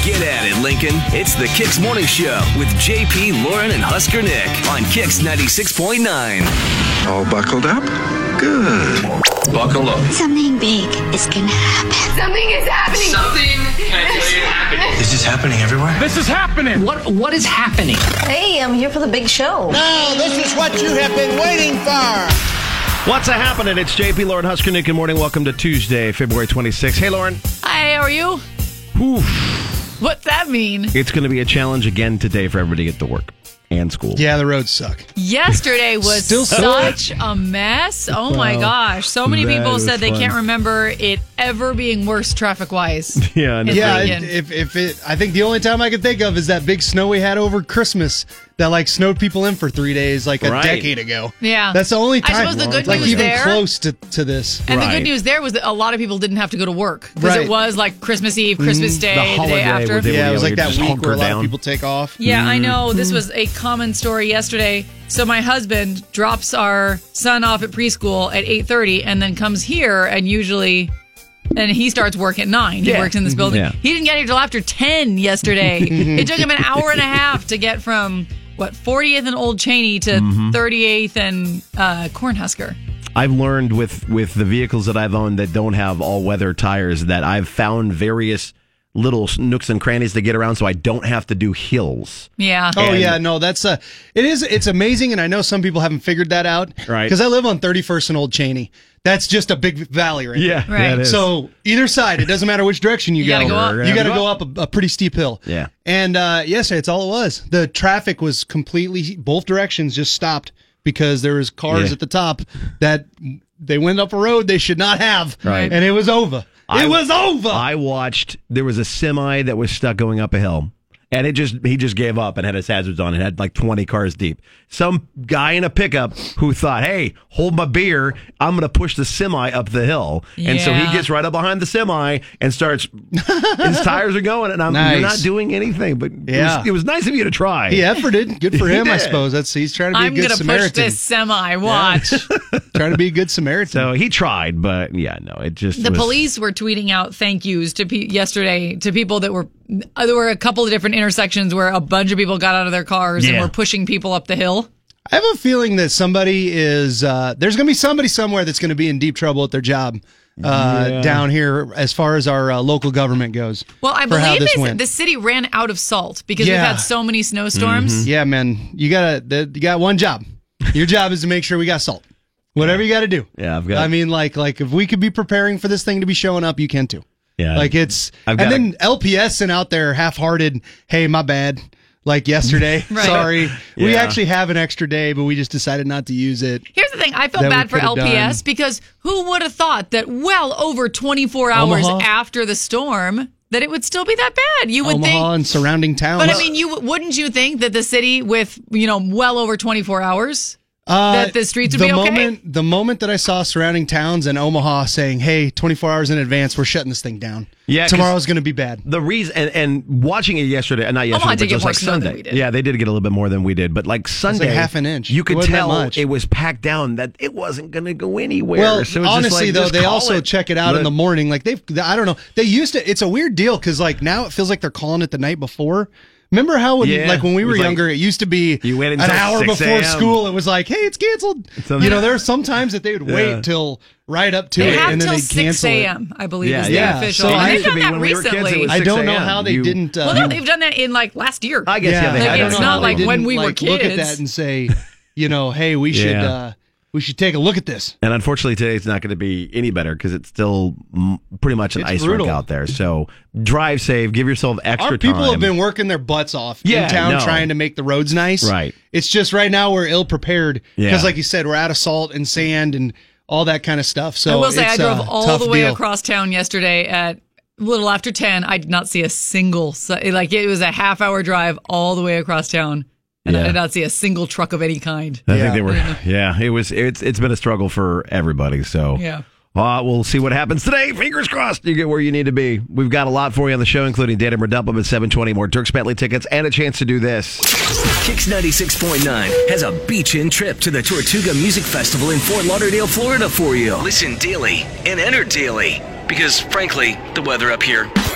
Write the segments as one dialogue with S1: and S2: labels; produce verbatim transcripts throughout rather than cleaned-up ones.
S1: Get at it, Lincoln. It's the Kicks Morning Show with J P, Lauren, and Husker Nick on Kicks ninety-six point nine.
S2: All buckled up? Good. Buckle up.
S3: Something big is gonna happen.
S4: Something is happening.
S5: Something can I tell you happening.
S2: Is this happening everywhere?
S6: This is happening.
S7: What What is happening?
S8: Hey, I'm here for the big show.
S9: Now, this is what you have been waiting for.
S10: What's a-happening? It's J P, Lauren, Husker Nick. Good morning. Welcome to Tuesday, February twenty-sixth. Hey, Lauren.
S11: Hi, how are you?
S10: Whew.
S11: What's that mean?
S10: It's going to be a challenge again today for everybody to get to work and school.
S6: Yeah, the roads suck.
S11: Yesterday was
S6: Still
S11: such a mess. Oh my gosh. So many
S10: That
S11: people
S10: was
S11: said they
S10: fun.
S11: can't remember it ever being worse traffic-wise.
S10: Yeah, I know.
S11: in
S6: Yeah,
S11: Lincoln.
S6: if if it, I think the only time I can think of is that big snow we had over Christmas that like snowed people in for three days like a
S10: Right.
S6: decade ago.
S11: Yeah.
S6: That's the only
S11: I
S6: time.
S11: suppose the good
S6: like
S11: news
S6: even
S11: there-
S6: close to, to this.
S11: And the
S10: Right.
S11: good news there was that a lot of people didn't have to go to work. Because
S6: Right.
S11: it was like Christmas Eve, Christmas Day,
S10: The
S11: the,
S10: holiday
S11: day after.
S10: where they
S6: Yeah, it was
S10: were
S6: like that
S10: just
S6: week where a
S10: hunkered
S6: lot
S10: down.
S6: of people take off.
S11: Yeah, I know. This was a common story yesterday. So my husband drops our son off at preschool at eight thirty and then comes here and usually... And he starts work at nine. He
S10: Yeah.
S11: works in this building.
S10: Yeah.
S11: He didn't get here till after ten yesterday. It took him an hour and a half to get from, what, fortieth and Old Cheney to
S10: Mm-hmm.
S11: thirty-eighth and uh, Cornhusker.
S10: I've learned with, with the vehicles that I've owned that don't have all-weather tires that I've found various little nooks and crannies to get around so I don't have to do hills.
S11: Yeah.
S6: Oh
S10: And-
S6: yeah, no, that's uh it is it's amazing, and I know some people haven't figured that out.
S10: Right.
S6: Because I live on thirty-first and Old Cheney. That's just a big valley right
S10: Yeah,
S11: Right.
S10: yeah, it is.
S6: So either side, it doesn't matter which direction you,
S11: You gotta go up.
S6: You got to go up a, a pretty steep hill.
S10: Yeah.
S6: And uh, yesterday, it's all it was. The traffic was completely both directions just stopped because there was cars
S10: Yeah.
S6: at the top that they went up a road they should not have.
S10: Right.
S6: And it was over.
S10: I-
S6: it was over.
S10: I watched, there was a semi that was stuck going up a hill. And it just he just gave up and had his hazards on and had like twenty cars deep. Some guy in a pickup who thought, hey, hold my beer. I'm going to push the semi up the hill. And so he
S11: Yeah.
S10: gets right up behind the semi and starts, his tires are going. And I'm,
S6: Nice.
S10: you're not doing anything. But
S6: Yeah.
S10: it, was, it was nice of you to try.
S6: He efforted. Good for
S10: He
S6: him, I
S10: did.
S6: suppose. That's he's trying to be
S11: I'm
S6: a good
S11: going to push
S6: Samaritan.
S11: this semi. Watch.
S6: Trying to be a good Samaritan.
S10: So he tried, but yeah, no, it just
S11: The
S10: was,
S11: police were tweeting out thank yous to pe- yesterday to people that were. Uh, there were a couple of different intersections where a bunch of people got out of their cars and
S10: Yeah.
S11: were pushing people up the hill.
S6: I have a feeling that somebody is uh, there's going to be somebody somewhere that's going to be in deep trouble at their job uh,
S10: Yeah.
S6: down here as far as our uh, local government goes.
S11: Well, I
S6: for how
S11: believe
S6: this
S11: they,
S6: went.
S11: the city ran out of salt because we've
S6: Yeah.
S11: had so many snowstorms.
S6: Yeah, man, you got to you got one job. Your job is to make sure we got salt. Whatever you got to do.
S10: Yeah, I've got-
S6: I mean, like like if we could be preparing for this thing to be showing up, you can too.
S10: Yeah.
S6: Like it's
S10: I've
S6: and
S10: got
S6: then L P S and out there half-hearted. Hey, my bad. Like yesterday,
S11: Right.
S6: sorry. We
S10: Yeah.
S6: actually have an extra day, but we just decided not to use it.
S11: Here's the thing. I felt
S6: That we
S11: bad for
S6: could've
S11: L P S
S6: done.
S11: because who would have thought that well over twenty-four hours
S6: Omaha.
S11: after the storm that it would still be that bad? You would
S6: Omaha
S11: think.
S6: and surrounding towns.
S11: But I mean, you wouldn't you think that the city with, you know, well over twenty-four hours
S6: Uh,
S11: that the streets would
S6: the
S11: be okay?
S6: moment, The moment that I saw surrounding towns and Omaha saying, hey, twenty-four hours in advance, we're shutting this thing down.
S10: Yeah, 'cause
S6: Tomorrow's going to be bad.
S10: The reason and, and watching it yesterday, not yesterday,
S11: Omaha
S10: but
S11: did get
S10: just like
S11: worse snow than
S10: Sunday.
S11: we did.
S10: Yeah, they did get a little bit more than we did, but like Sunday,
S6: half an inch.
S10: You
S6: It
S10: could
S6: wasn't that
S10: tell
S6: much.
S10: it was packed down that it wasn't going to go anywhere.
S6: Well,
S10: So it's just
S6: honestly,
S10: like,
S6: though,
S10: just
S6: they
S10: call
S6: also
S10: it.
S6: check it out
S10: But-
S6: in the morning. Like they've, I don't know, they used to. It's a weird deal because like now it feels like they're calling it the night before. Remember how when,
S10: Yeah,
S6: like when we
S10: it
S6: were
S10: was like-
S6: younger, it used to be
S10: You waited
S6: an
S10: until
S6: hour
S10: six
S6: before
S10: a.m.
S6: school. It was like, hey, it's canceled.
S10: So-
S6: you know, there are some times that they would wait
S10: Yeah.
S6: till right up to
S11: They
S6: it
S11: have
S6: and then
S11: till
S6: they'd
S11: six
S6: cancel it.
S11: a.m. I believe
S10: Yeah,
S11: is the
S6: yeah.
S11: official.
S6: So
S11: and
S6: I
S11: they've
S6: used to
S11: done
S10: be
S11: that
S10: when we were kids, it
S11: recently.
S10: was
S6: I don't know
S10: 6 a.m.
S6: how they
S10: You-
S6: didn't. Uh,
S11: well, no, they've done that in like last year.
S10: I guess yeah, they
S6: I
S10: had
S6: don't
S11: it's
S10: that.
S6: know
S11: not
S6: how
S11: like
S6: they
S11: when
S6: didn't,
S11: we were
S6: like, look at
S11: kids.
S6: that and say, you know, hey, we should
S10: Yeah.
S6: uh, we should take a look at this.
S10: And unfortunately, today it's not going to be any better because it's still mm, pretty much an
S6: It's
S10: ice
S6: brutal.
S10: rink out there. So drive safe, give yourself extra
S6: Our people
S10: time.
S6: have been working their butts off
S10: Yeah,
S6: in town
S10: no.
S6: trying to make the roads nice.
S10: Right.
S6: It's just right now we're ill prepared
S10: Yeah.
S6: because, like you said, we're out of salt and sand and all that kind of stuff. So
S11: I will say I
S6: it's
S11: drove
S6: a
S11: all
S6: tough
S11: the way
S6: deal.
S11: across town yesterday at a little after ten. I did not see a single, si- like it was a half hour drive all the way across town. And I
S10: Yeah.
S11: did not see a single truck of any kind.
S10: I
S6: Yeah.
S10: think they were. Yeah, it was. It's it's been a struggle for everybody. So
S11: Yeah.
S10: Uh, we'll see what happens today. Fingers crossed you get where you need to be. We've got a lot for you on the show, including Datum or Dump 'em at seven twenty, more Dierks Bentley tickets, and a chance to do this.
S1: Kicks ninety-six point nine has a beach-in trip to the Tortuga Music Festival in Fort Lauderdale, Florida for you. Listen daily and enter daily because, frankly, the weather up here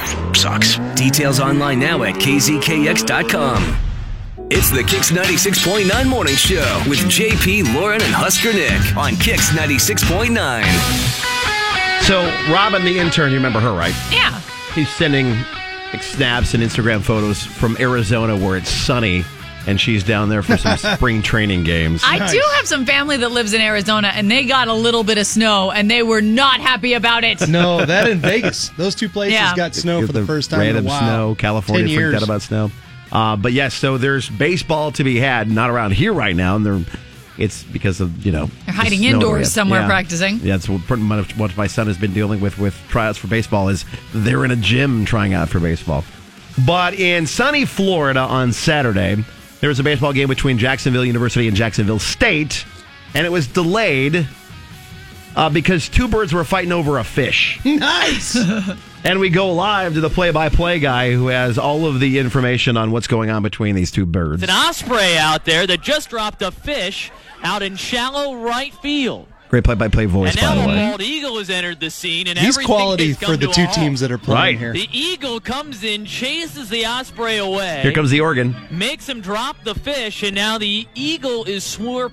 S1: sucks. Details online now at k z k x dot com. It's the Kicks ninety-six point nine Morning Show with J P, Lauren, and Husker Nick on Kicks ninety-six point nine.
S10: So, Robin, the intern, you remember her, right?
S11: Yeah.
S10: He's sending like, snaps and Instagram photos from Arizona where it's sunny, and she's down there for some spring training games.
S11: I do have some family that lives in Arizona, and they got a little bit of snow, and they were not happy about it.
S6: No, that in Vegas. Those two places
S11: Yeah.
S6: got snow for the, first time
S10: Random
S6: in a while.
S10: snow. California
S6: Ten
S10: freaked
S6: years.
S10: out about snow. Uh, but yes, so there's baseball to be had, not around here right now, and they're, it's because of, you know,
S11: They're hiding
S10: the snow
S11: indoors
S10: area.
S11: somewhere
S10: Yeah.
S11: practicing.
S10: Yeah, that's what pretty much what my son has been dealing with with tryouts for baseball is they're in a gym trying out for baseball. But in sunny Florida on Saturday, there was a baseball game between Jacksonville University and Jacksonville State, and it was delayed uh, because two birds were fighting over a fish.
S6: Nice.
S10: And we go live to the play-by-play guy who has all of the information on what's going on between these two birds.
S4: It's an osprey out there that just dropped a fish out in shallow right field.
S10: Great play-by-play voice,
S4: And
S10: by
S4: now
S10: the
S4: a
S10: way.
S4: bald eagle has entered the scene, and
S6: He's
S4: everything
S6: quality
S4: has come
S6: for the
S4: to a
S6: two
S4: halt.
S6: teams that are playing
S10: Right.
S6: here.
S4: The eagle comes in, chases the osprey away.
S10: Here comes the organ.
S4: Makes him drop the fish, and now the eagle is swirp.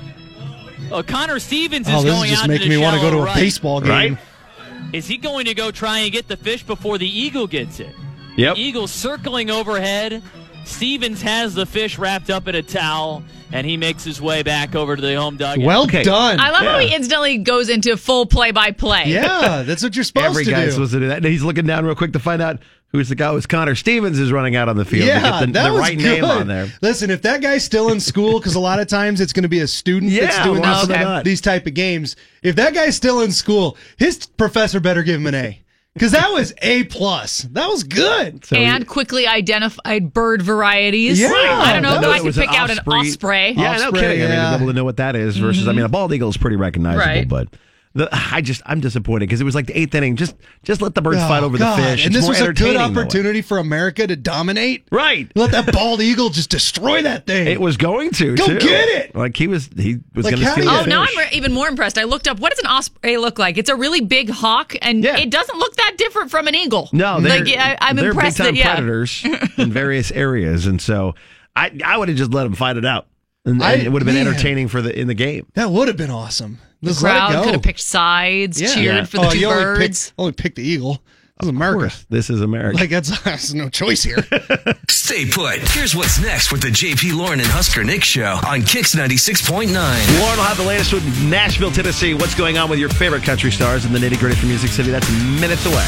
S4: Uh, Connor Stevens is
S6: Oh, this
S4: going
S6: is just
S4: out
S6: making
S4: to the
S6: me want to go to
S4: shallow
S6: a
S4: right.
S6: baseball game.
S10: Right?
S4: Is he going to go try and get the fish before the eagle gets it?
S10: Yep.
S4: Eagle circling overhead. Stevens has the fish wrapped up in a towel, and he makes his way back over to the home dugout.
S6: Well
S10: Okay.
S6: done.
S11: I love how
S10: Yeah.
S11: he instantly goes into full play-by-play.
S6: Yeah, that's what you're supposed
S10: Every
S6: to
S10: guy's
S6: do.
S10: supposed to do that. And he's looking down real quick to find out who's the guy. Who's Connor Stevens is running out on the field
S6: Yeah,
S10: to get the,
S6: that
S10: the
S6: was
S10: right
S6: good.
S10: name on there.
S6: Listen, if that guy's still in school, because a lot of times it's going to be a student that's
S10: Yeah,
S6: doing
S10: why
S6: this,
S10: not?
S6: these type of games. If that guy's still in school, his professor better give him an A, because that was A plus. That was good.
S10: So
S11: And quickly identified bird varieties.
S6: Yeah.
S11: I don't know
S6: That
S11: if I
S10: it
S11: could
S10: was an
S11: pick out an
S10: osprey.
S11: osprey.
S10: Yeah, no
S6: Osprey,
S10: kidding. I mean,
S6: yeah.
S10: to be able to know what that is versus, I mean, a bald eagle is pretty recognizable,
S11: Right.
S10: but the, I just, I'm disappointed because it was like the eighth inning. Just, just let the birds
S6: Oh,
S10: fight over
S6: God.
S10: the fish.
S6: And
S10: It's
S6: this
S10: more
S6: was a good
S10: entertaining that way.
S6: opportunity for America to dominate.
S10: Right.
S6: Let that bald eagle just destroy that thing.
S10: It was going to.
S6: Go
S10: too.
S6: get it!
S10: Like he was, he was
S6: Like,
S10: going to
S6: how do
S10: steal
S6: you-
S10: the
S11: Oh, now
S10: fish.
S11: I'm re- even more impressed. I looked up, what does an osprey look like? It's a really big hawk, and
S10: Yeah.
S11: it doesn't look that different from an eagle.
S10: No, they're,
S11: like, I, I'm
S10: they're
S11: impressed
S10: big-time
S11: that, yeah.
S10: predators in various areas, and so I, I would have just let them fight it out, and,
S6: I-
S10: and it would have been
S6: man.
S10: entertaining for the in the game.
S6: That would have been awesome.
S11: The
S6: Just let it
S11: crowd
S6: go.
S11: could have picked sides,
S6: Yeah.
S11: cheered
S10: Yeah.
S11: for the
S6: oh,
S11: two
S6: you only
S11: birds.
S6: picked, only picked the eagle. This is
S10: Of
S6: America.
S10: course, this is America.
S6: Like, that's, that's no choice here.
S1: Stay put. Here's what's next with the J P, Lauren, and Husker Nick Show on Kicks ninety-six point nine.
S10: Lauren will have the latest with Nashville, Tennessee. What's going on with your favorite country stars in the nitty gritty from Music City? That's minutes away.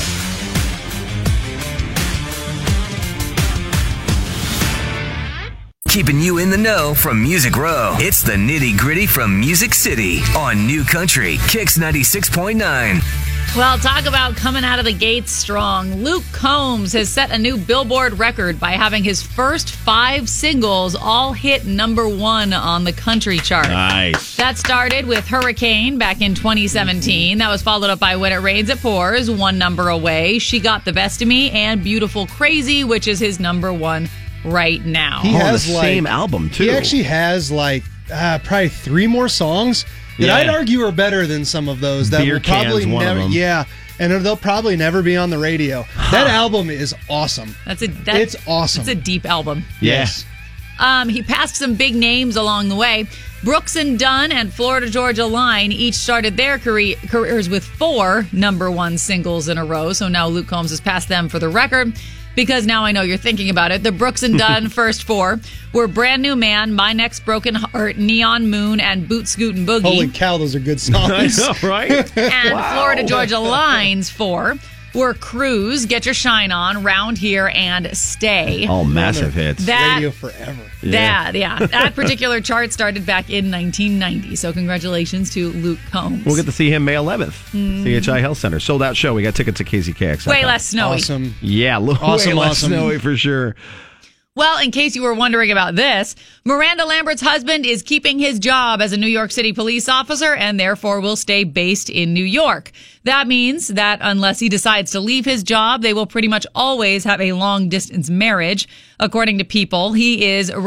S1: Keeping you in the know from Music Row. It's the nitty gritty from Music City on New Country, Kicks ninety-six point nine.
S11: Well, talk about coming out of the gates strong. Luke Combs has set a new Billboard record by having his first five singles all hit number one on the country chart.
S10: Nice.
S11: That started with Hurricane back in twenty seventeen. That was followed up by When It Rains, It Pours, one number away. She Got the Best of Me, and Beautiful Crazy, which is his number one right now.
S6: He
S10: Oh, on
S6: has
S10: the
S6: like,
S10: same album, too.
S6: He actually has like uh, probably three more songs that
S10: Yeah.
S6: I'd argue are better than some of those. That
S10: Beer
S6: will probably
S10: Can's one of
S6: never,
S10: them.
S6: yeah, and they'll probably never be on the radio. That album is awesome.
S11: That's a that's,
S6: It's awesome.
S11: It's a deep album.
S10: Yeah.
S6: Yes.
S11: Um, he passed some big names along the way. Brooks and Dunn and Florida Georgia Line each started their career, careers with four number one singles in a row. So now Luke Combs has passed them for the record. Because now I know you're thinking about it. The Brooks and Dunn first four were Brand New Man, My Next Broken Heart, Neon Moon, and Boot Scootin' Boogie.
S6: Holy cow, those are good
S10: I
S6: songs.
S10: know, right?
S11: And
S10: Wow.
S11: Florida Georgia Line's four were Cruise, Get Your Shine On, Round Here, and Stay.
S10: All massive hits.
S11: That
S6: Radio forever.
S11: That, yeah. That particular chart started back in nineteen ninety. So congratulations to Luke Combs.
S10: We'll get to see him May eleventh. C H I Health Center. Sold out show. We got tickets at K Z K X.
S11: Way less snowy.
S6: Awesome.
S10: Yeah, way
S6: Awesome,
S10: less
S6: awesome.
S10: snowy for sure.
S11: Well, in case you were wondering about this, Miranda Lambert's husband is keeping his job as a New York City police officer and therefore will stay based in New York. That means that unless he decides to leave his job, they will pretty much always have a long distance marriage. According to People, he is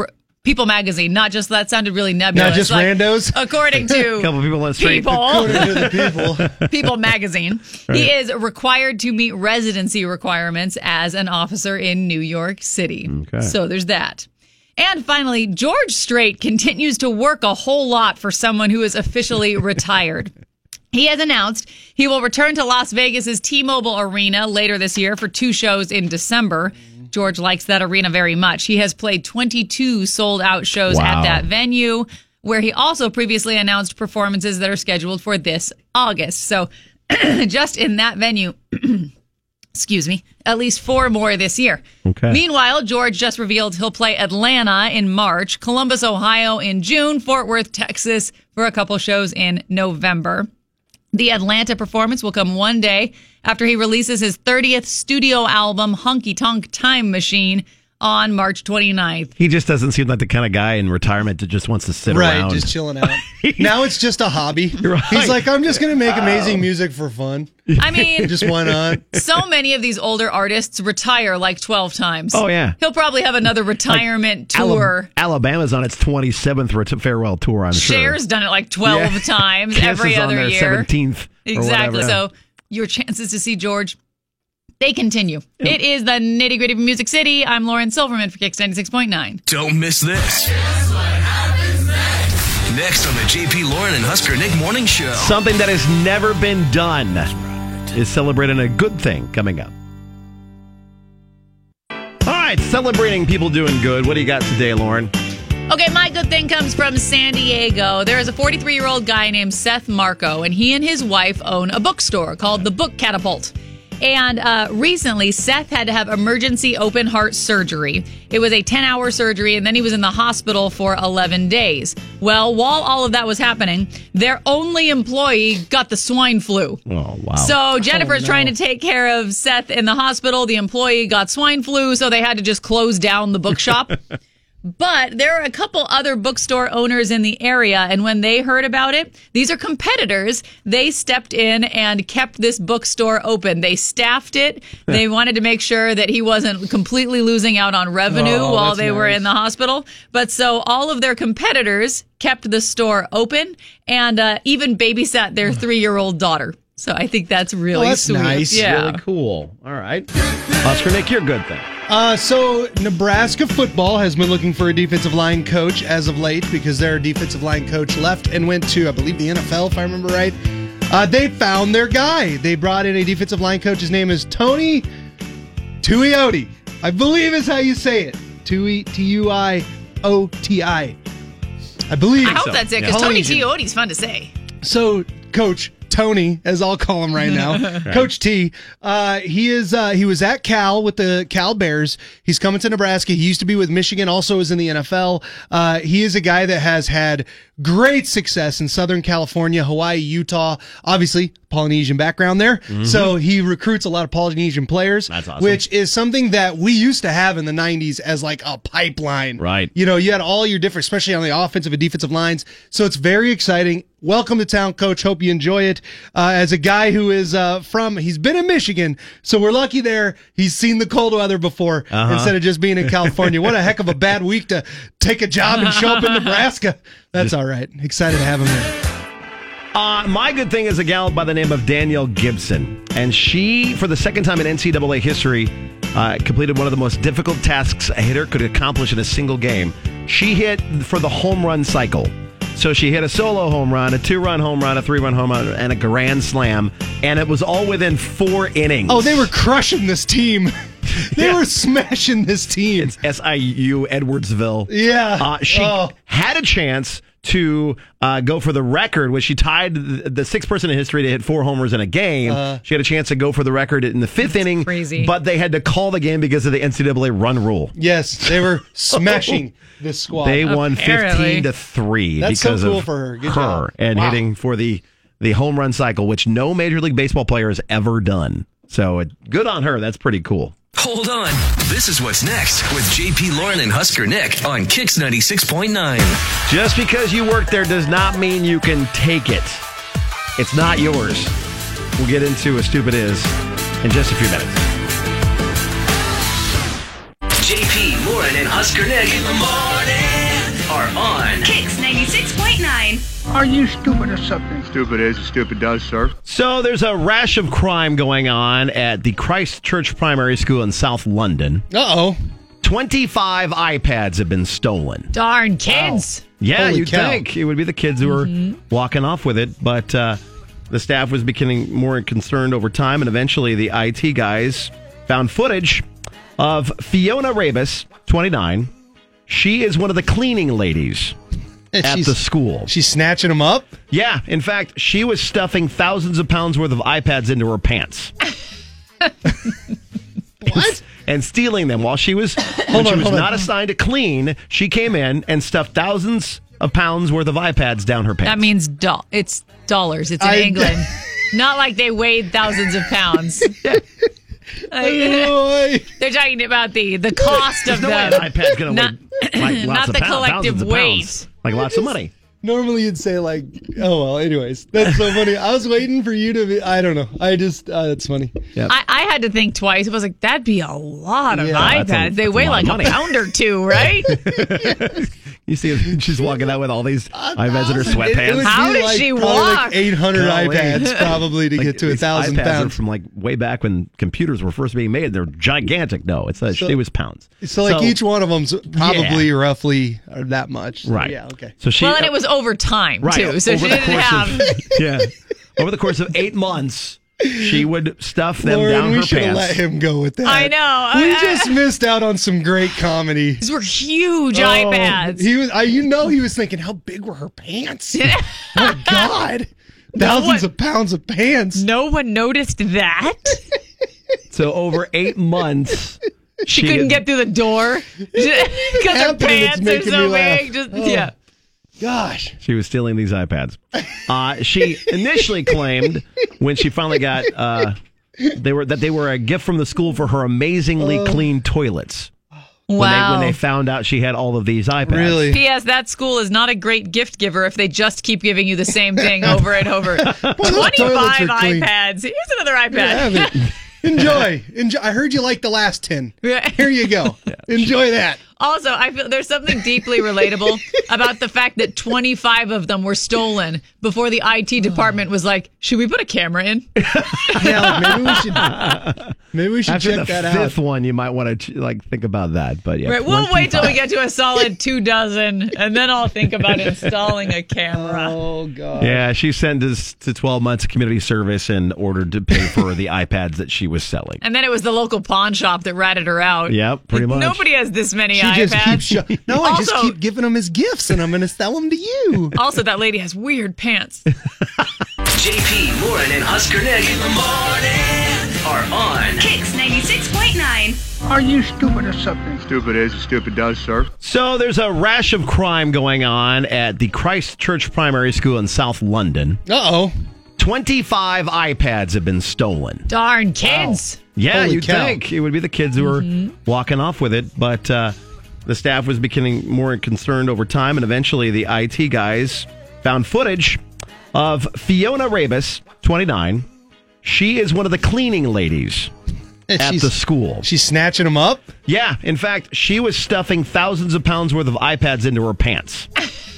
S11: People Magazine, not just that sounded really nebulous.
S6: Not just
S11: like,
S6: randos?
S11: According to
S10: A couple people on the street.
S11: People.
S6: According to the people.
S11: People Magazine.
S10: Right.
S11: He is required to meet residency requirements as an officer in New York City.
S10: Okay.
S11: So there's that. And finally, George Strait continues to work a whole lot for someone who is officially retired. He has announced he will return to Las Vegas's T-Mobile Arena later this year for two shows in December. George likes that arena very much. He has played twenty-two sold-out shows
S10: Wow.
S11: at that venue, where he also previously announced performances that are scheduled for this August. So just in that venue, excuse me, at least four more this year.
S10: Okay.
S11: Meanwhile, George just revealed he'll play Atlanta in March, Columbus, Ohio in June, Fort Worth, Texas for a couple shows in November. The Atlanta performance will come one day after he releases his thirtieth studio album, Honky Tonk Time Machine, on March twenty-ninth.
S10: He just doesn't seem like the kind of guy in retirement that just wants to sit
S6: Right,
S10: around.
S6: just chilling out. Now it's just a hobby.
S10: Right.
S6: He's like, I'm just going to make amazing music for fun.
S11: I mean,
S6: Just why not?
S11: so many of these older artists retire like twelve times.
S10: Oh, yeah.
S11: He'll probably have another retirement tour.
S10: Alab- Alabama's on its twenty-seventh ret- farewell tour, I'm sure.
S11: Cher's done it like twelve
S10: Yeah.
S11: times
S10: Kiss
S11: every
S10: is on
S11: other
S10: their
S11: year.
S10: seventeenth. or
S11: Exactly.
S10: whatever.
S11: So your chances to see George, they continue. It is the nitty gritty of Music City. I'm Lauren Silverman for Kicks ninety-six point nine.
S1: Don't miss this. Next on the J P. Lauren and Husker Nick Morning Show.
S10: Something that has never been done is celebrating a good thing coming up. All right, celebrating people doing good. What do you got today, Lauren?
S11: Okay, my good thing comes from San Diego. There is a forty-three-year-old guy named Seth Marco, and he and his wife own a bookstore called The Book Catapult. And uh, recently, Seth had to have emergency open heart surgery. It was a ten-hour surgery, and then he was in the hospital for eleven days. Well, while all of that was happening, their only employee got the swine flu.
S10: Oh, wow.
S11: So Jennifer's
S6: no.
S11: trying to take care of Seth in the hospital. The employee got swine flu, so they had to just close down the bookshop. But there are a couple other bookstore owners in the area, and when they heard about it, these are competitors. They stepped in and kept this bookstore open. They staffed it. They wanted to make sure that he wasn't completely losing out on revenue
S6: Oh,
S11: while
S6: that's
S11: they were
S6: nice.
S11: in the hospital. But so all of their competitors kept the store open and uh, even babysat their three-year-old daughter. So I think that's really
S6: Oh, that's
S11: sweet.
S6: nice.
S11: Yeah.
S10: Really cool. All right. Husker Nick, your good thing.
S6: Uh, so Nebraska football has been looking for a defensive line coach as of late because their defensive line coach left and went to, I believe, the N F L, if I remember right. Uh, they found their guy. They brought in a defensive line coach. His name is Tony Tuioti. I believe is how you say it. Tui, T U I O T I. I believe
S11: I hope
S6: so.
S11: that's it, because
S6: Yeah.
S11: Tony
S6: Polynesian.
S11: Tioti's fun to say.
S6: So, Coach Tony, as I'll call him right now, Coach T, uh, he is uh, he was at Cal with the Cal Bears. He's coming to Nebraska. He used to be with Michigan, also is in the N F L. Uh, he is a guy that has had great success in Southern California, Hawaii, Utah. Obviously, Polynesian background there. So he recruits a lot of Polynesian players,
S10: That's awesome.
S6: which is something that we used to have in the nineties as like a pipeline.
S10: Right.
S6: You know, you had all your different, especially on the offensive and defensive lines. So it's very exciting. Welcome to town, Coach. Hope you enjoy it. Uh, as a guy who is uh, from, he's been in Michigan, so we're lucky there. He's seen the cold weather before
S10: Uh-huh.
S6: instead of just being in California. What a heck of a bad week to take a job and show up in Nebraska. That's all right. Excited to have him here.
S10: Uh, my good thing is a gal by the name of Danielle Gibson. And she, for the second time in N C double A history, uh, completed one of the most difficult tasks a hitter could accomplish in a single game. She hit for the home run cycle. So she hit a solo home run, a two-run home run, a three-run home run, and a grand slam. And it was all within four innings.
S6: Oh, they were crushing this team. They
S10: Yeah.
S6: were smashing this team.
S10: It's S I U Edwardsville.
S6: Yeah.
S10: Uh, she
S6: Oh.
S10: had a chance to uh, go for the record, which she tied the, the sixth person in history to hit four homers in a game.
S6: Uh,
S10: she had a chance to go for the record in the fifth inning,
S11: crazy.
S10: but they had to call the game because of the N C double A run rule.
S6: Yes, they were smashing this squad.
S10: They won
S11: Apparently.
S10: fifteen to three
S6: That's so
S10: because
S6: cool
S10: of
S6: for her. Good
S10: her
S6: job.
S10: and
S6: Wow.
S10: hitting for the the home run cycle, which no Major League Baseball player has ever done. So it, good on her. That's pretty cool.
S1: Hold on. This is what's next with J P. Lauren and Husker Nick on Kicks ninety-six point nine.
S10: Just because you work there does not mean you can take it. It's not yours. We'll get into a stupid is in just a few minutes.
S1: J P. Lauren and Husker Nick in the morning. are on
S3: Kicks ninety-six point nine.
S2: Are you stupid or something? Stupid is, stupid does, sir.
S10: So there's a rash of crime going on at the Christ Church Primary School in South London.
S6: Uh-oh.
S10: twenty-five iPads have been stolen.
S11: Darn kids.
S6: Wow.
S10: Yeah,
S6: Holy
S10: you'd
S6: cow.
S10: think it would be the kids who were
S11: Mm-hmm.
S10: walking off with it, but uh, the staff was becoming more concerned over time, and eventually the I T guys found footage of Fiona Rabus, twenty-nine. She is one of the cleaning ladies
S6: And
S10: at
S6: she's,
S10: the school.
S6: She's snatching them up?
S10: Yeah, in fact, she was stuffing thousands of pounds worth of iPads into her pants.
S6: What?
S10: And stealing them while she was when
S6: Hold
S10: she
S6: on,
S10: was
S6: hold on.
S10: not assigned to clean. She came in and stuffed thousands of pounds worth of iPads down her pants.
S11: That means do- it's dollars. It's in
S6: I-
S11: England. Not like they weighed thousands of pounds. Like,
S6: Boy.
S11: they're talking about the, the cost of
S10: There's no way
S11: them.
S10: an iPad's going to
S11: Not-
S10: weigh like lots
S11: not
S10: of
S11: the
S10: pounds,
S11: collective
S10: thousands of
S11: weight.
S10: pounds. Like lots of money.
S6: Normally you'd say like, oh, well, anyways. That's so funny. I was waiting for you to be, I don't know. I just, uh, that's funny.
S10: Yep.
S11: I, I had to think twice. I was like, that'd be a lot of
S6: Yeah,
S11: iPads.
S10: that's a-
S11: they
S10: that's a
S11: weigh
S10: lot
S11: like
S10: of
S11: a
S10: money.
S11: pound or two, right?
S10: You see, her- she's walking out with all these iPads in her
S6: It- it
S10: sweatpants.
S6: would
S11: How
S6: be
S11: did
S6: like
S11: she
S6: probably
S11: walk?
S6: Like eight hundred
S10: Golly.
S6: iPads probably to
S10: Like,
S6: get to a
S10: these
S6: thousand
S10: iPads are
S6: pounds.
S10: from like way back when computers were first being made. They're gigantic. No, it's a,
S6: So-
S10: it was pounds.
S6: So like each one of them's probably
S10: Yeah.
S6: roughly that much. So,
S10: Right.
S6: Yeah. Okay.
S10: So she
S11: Well, and it was over time,
S10: right,
S11: too. So
S10: over
S11: she
S10: the
S11: didn't
S10: course
S11: have.
S10: of, yeah over the course of eight months, she would stuff them
S6: Lauren,
S10: down
S6: we
S10: her
S6: should have
S10: pants.
S6: let him go with that.
S11: I know.
S6: We
S11: I-
S6: just missed out on some great comedy.
S11: These were huge
S6: Oh,
S11: iPads.
S6: He was. I, you know, he was thinking, how big were her pants? Oh my God, thousands
S11: one-
S6: of pounds of pants.
S11: No one noticed that.
S10: So over eight months,
S11: She couldn't get through the door because her
S6: happening that's
S11: pants are
S6: making
S11: so
S6: me laugh.
S11: big. Just,
S6: Oh.
S11: Yeah.
S6: Gosh.
S10: She was stealing these iPads. Uh, she initially claimed when she finally got uh, they were that they were a gift from the school for her amazingly clean toilets. When
S11: Wow.
S10: they when they found out she had all of these iPads.
S6: Really?
S11: P S. That school is not a great gift giver if they just keep giving you the same thing over and over.
S6: Those toilets
S11: twenty-five
S6: are clean.
S11: iPads. Here's another iPad.
S6: Yeah, have it. Enjoy. Enjoy. I heard you like the last ten.
S11: Yeah.
S6: Here you go. Enjoy that.
S11: Also, I feel there's something deeply relatable about the fact that twenty-five of them were stolen before the I T department was like, should we put a camera in?
S6: Yeah, maybe we should. Maybe we should
S10: After
S6: check
S10: the
S6: that
S10: fifth
S6: out.
S10: one, you might want to like think about that. But yeah,
S11: Right, we'll wait till we
S10: twenty-five.
S11: get to a solid two dozen, and then I'll think about installing a camera.
S6: Oh God.
S10: Yeah, she sentenced to twelve months of community service and ordered to pay for the iPads that she was selling.
S11: And then it was the local pawn shop that ratted her out.
S10: Yep, pretty much.
S11: Nobody has this many
S6: She
S11: iPads.
S6: just keeps. Show- no, I just
S11: Also-
S6: keep giving them as gifts, and I'm going to sell them to you.
S11: Also, that lady has weird pants.
S1: J P, Lauren, and Husker Nick in the morning are on
S3: Kicks ninety-six point nine.
S2: Are you stupid or something? Stupid is, stupid does, sir.
S10: So there's a rash of crime going on at the Christ Church Primary School in South London.
S6: Uh oh.
S10: twenty-five iPads have been stolen.
S11: Darn kids.
S10: Yeah,
S6: Holy
S10: you'd
S6: cow.
S10: think it would be the kids who were walking off with it, but uh, the staff was becoming more concerned over time, and eventually the I T guys found footage of Fiona Rabus, twenty-nine. She is one of the cleaning ladies
S6: And
S10: at
S6: she's,
S10: the school.
S6: she's snatching them up.
S10: Yeah, in fact, she was stuffing thousands of pounds worth of iPads into her pants.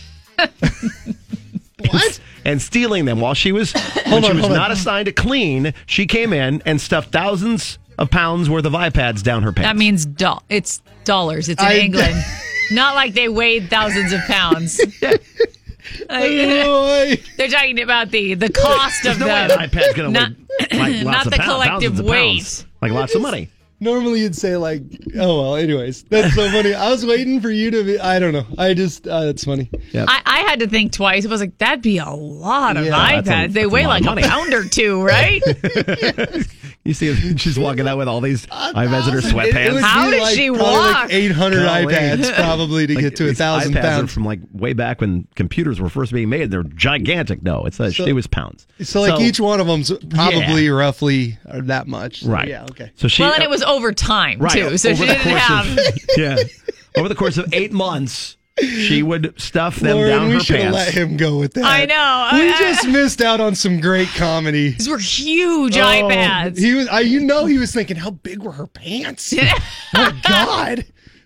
S6: What?
S10: And stealing them while she was when
S6: Hold
S10: she
S6: on,
S10: was
S6: hold on.
S10: not assigned to clean. She came in and stuffed thousands of pounds worth of iPads down her pants.
S11: That means do- it's dollars. It's in
S6: I-
S11: England. Not like they weighed thousands of pounds. Like,
S6: Boy.
S11: they're talking about the, the cost
S10: There's
S11: of
S10: no way
S11: them.
S10: an iPad's going to
S11: Not-
S10: weigh like lots
S11: not
S10: of
S11: the
S10: pounds,
S11: collective
S10: thousands of
S11: weight.
S10: pounds. Like lots of money.
S6: Normally you'd say like, oh well. Anyways, that's so funny. I was waiting for you to be. I don't know. I just. Uh, that's funny.
S11: I, I had to think twice. I was like, that'd be a lot of
S6: Yeah,
S11: iPads.
S10: that's a-
S11: they
S10: that's a
S11: weigh
S10: lot of
S11: like
S10: money.
S11: a pound or two, right?
S10: You see, her- she's walking out with all these iPads in her
S6: It- it
S10: sweatpants.
S6: would
S11: How
S6: be
S11: did
S6: like
S11: she
S6: probably
S11: walk?
S6: Like eight hundred
S10: Golly.
S6: iPads probably to
S10: Like,
S6: get to a
S10: these
S6: thousand
S10: iPads are
S6: pounds.
S10: from like way back when computers were first being made. They're gigantic. No, it's a,
S6: So-
S10: it was pounds.
S6: So like each one of them's probably
S10: Yeah.
S6: roughly or that much. So,
S10: right.
S6: Yeah. Okay.
S10: So she
S11: well, and it was over time,
S10: right,
S11: too. So
S10: over
S11: she
S10: the
S11: didn't
S10: course
S11: have.
S10: of, yeah over the course of eight months, she would stuff them
S6: Lauren,
S10: down
S6: we
S10: her
S6: should have
S10: pants.
S6: let him go with that.
S11: I know.
S6: We
S11: I-
S6: just missed out on some great comedy.
S11: These were huge
S6: Oh,
S11: iPads.
S6: He was. I, you know, he was thinking, how big were her pants? Oh my God.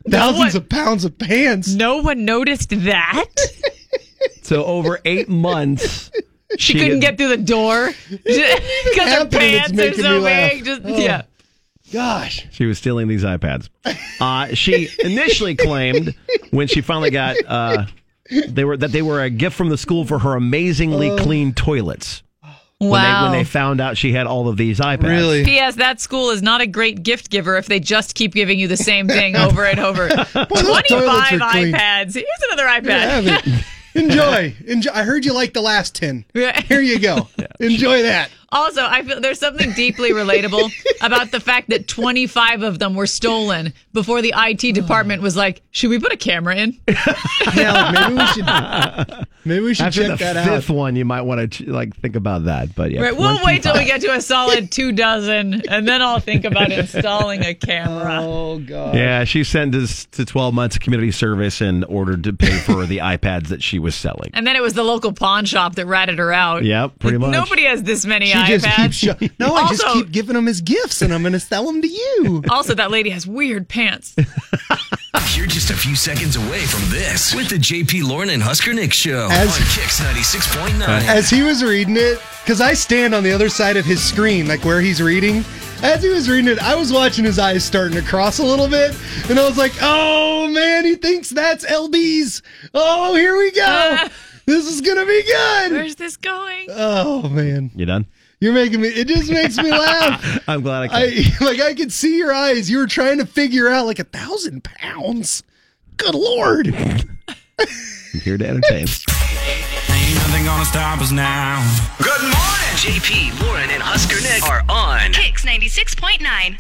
S6: thousands
S11: one,
S6: of pounds of pants.
S11: No one noticed that.
S10: So over eight months,
S11: she, she couldn't get through the door because her pants are so big. Just,
S6: oh,
S11: yeah.
S6: Gosh.
S10: She was stealing these iPads. Uh, she initially claimed when she finally got uh, they were that they were a gift from the school for her amazingly
S6: oh.
S10: clean toilets.
S11: Wow.
S10: When they, when they found out she had all of these iPads.
S6: Really?
S11: P S. That school is not a great gift giver if they just keep giving you the same thing over and over. twenty-five iPads. Here's another iPad.
S6: Yeah, Enjoy. Enjoy. I heard you like the last ten. Here you go. Yeah. Enjoy that.
S11: Also, I feel there's something deeply relatable about the fact that twenty-five of them were stolen before the I T department was like, should we put a camera in?
S6: Yeah, like maybe we should maybe we should
S10: After
S6: check
S10: the
S6: that out.
S10: fifth one, you might want to like think about that. But yeah,
S11: right, we'll wait till we get to a solid two dozen, and then I'll think about installing a camera.
S6: Oh, God.
S10: Yeah, she sentenced to twelve months of community service and ordered to pay for the iPads that she was selling.
S11: And then it was the local pawn shop that ratted her out.
S10: Yep, pretty much.
S11: Nobody has this many
S6: She
S11: iPads.
S6: just keeps show- no, I just
S11: Also-
S6: keep giving them as gifts, and I'm going to sell them to you.
S11: Also, that lady has weird pants.
S1: You're just a few seconds away from this with the J P. Lauren and Husker Nick Show
S6: As-
S1: on Kix ninety-six point nine.
S6: As he was reading it, because I stand on the other side of his screen, like where he's reading. As he was reading it, I was watching his eyes starting to cross a little bit, and I was like, "Oh man, he thinks that's L B's. Oh, here we go.
S11: Uh,
S6: this is gonna be good."
S11: Where's this going?
S6: Oh man,
S10: You done?
S6: you're making me. It just makes me laugh.
S10: I'm glad I could.
S6: I like I could see your eyes. You were trying to figure out like a thousand pounds. Good Lord.
S10: I'm here to entertain.
S5: Ain't nothing gonna stop us now.
S1: Good morning. J P, Lauren, and Husker Nick are on
S3: Kix ninety-six point nine.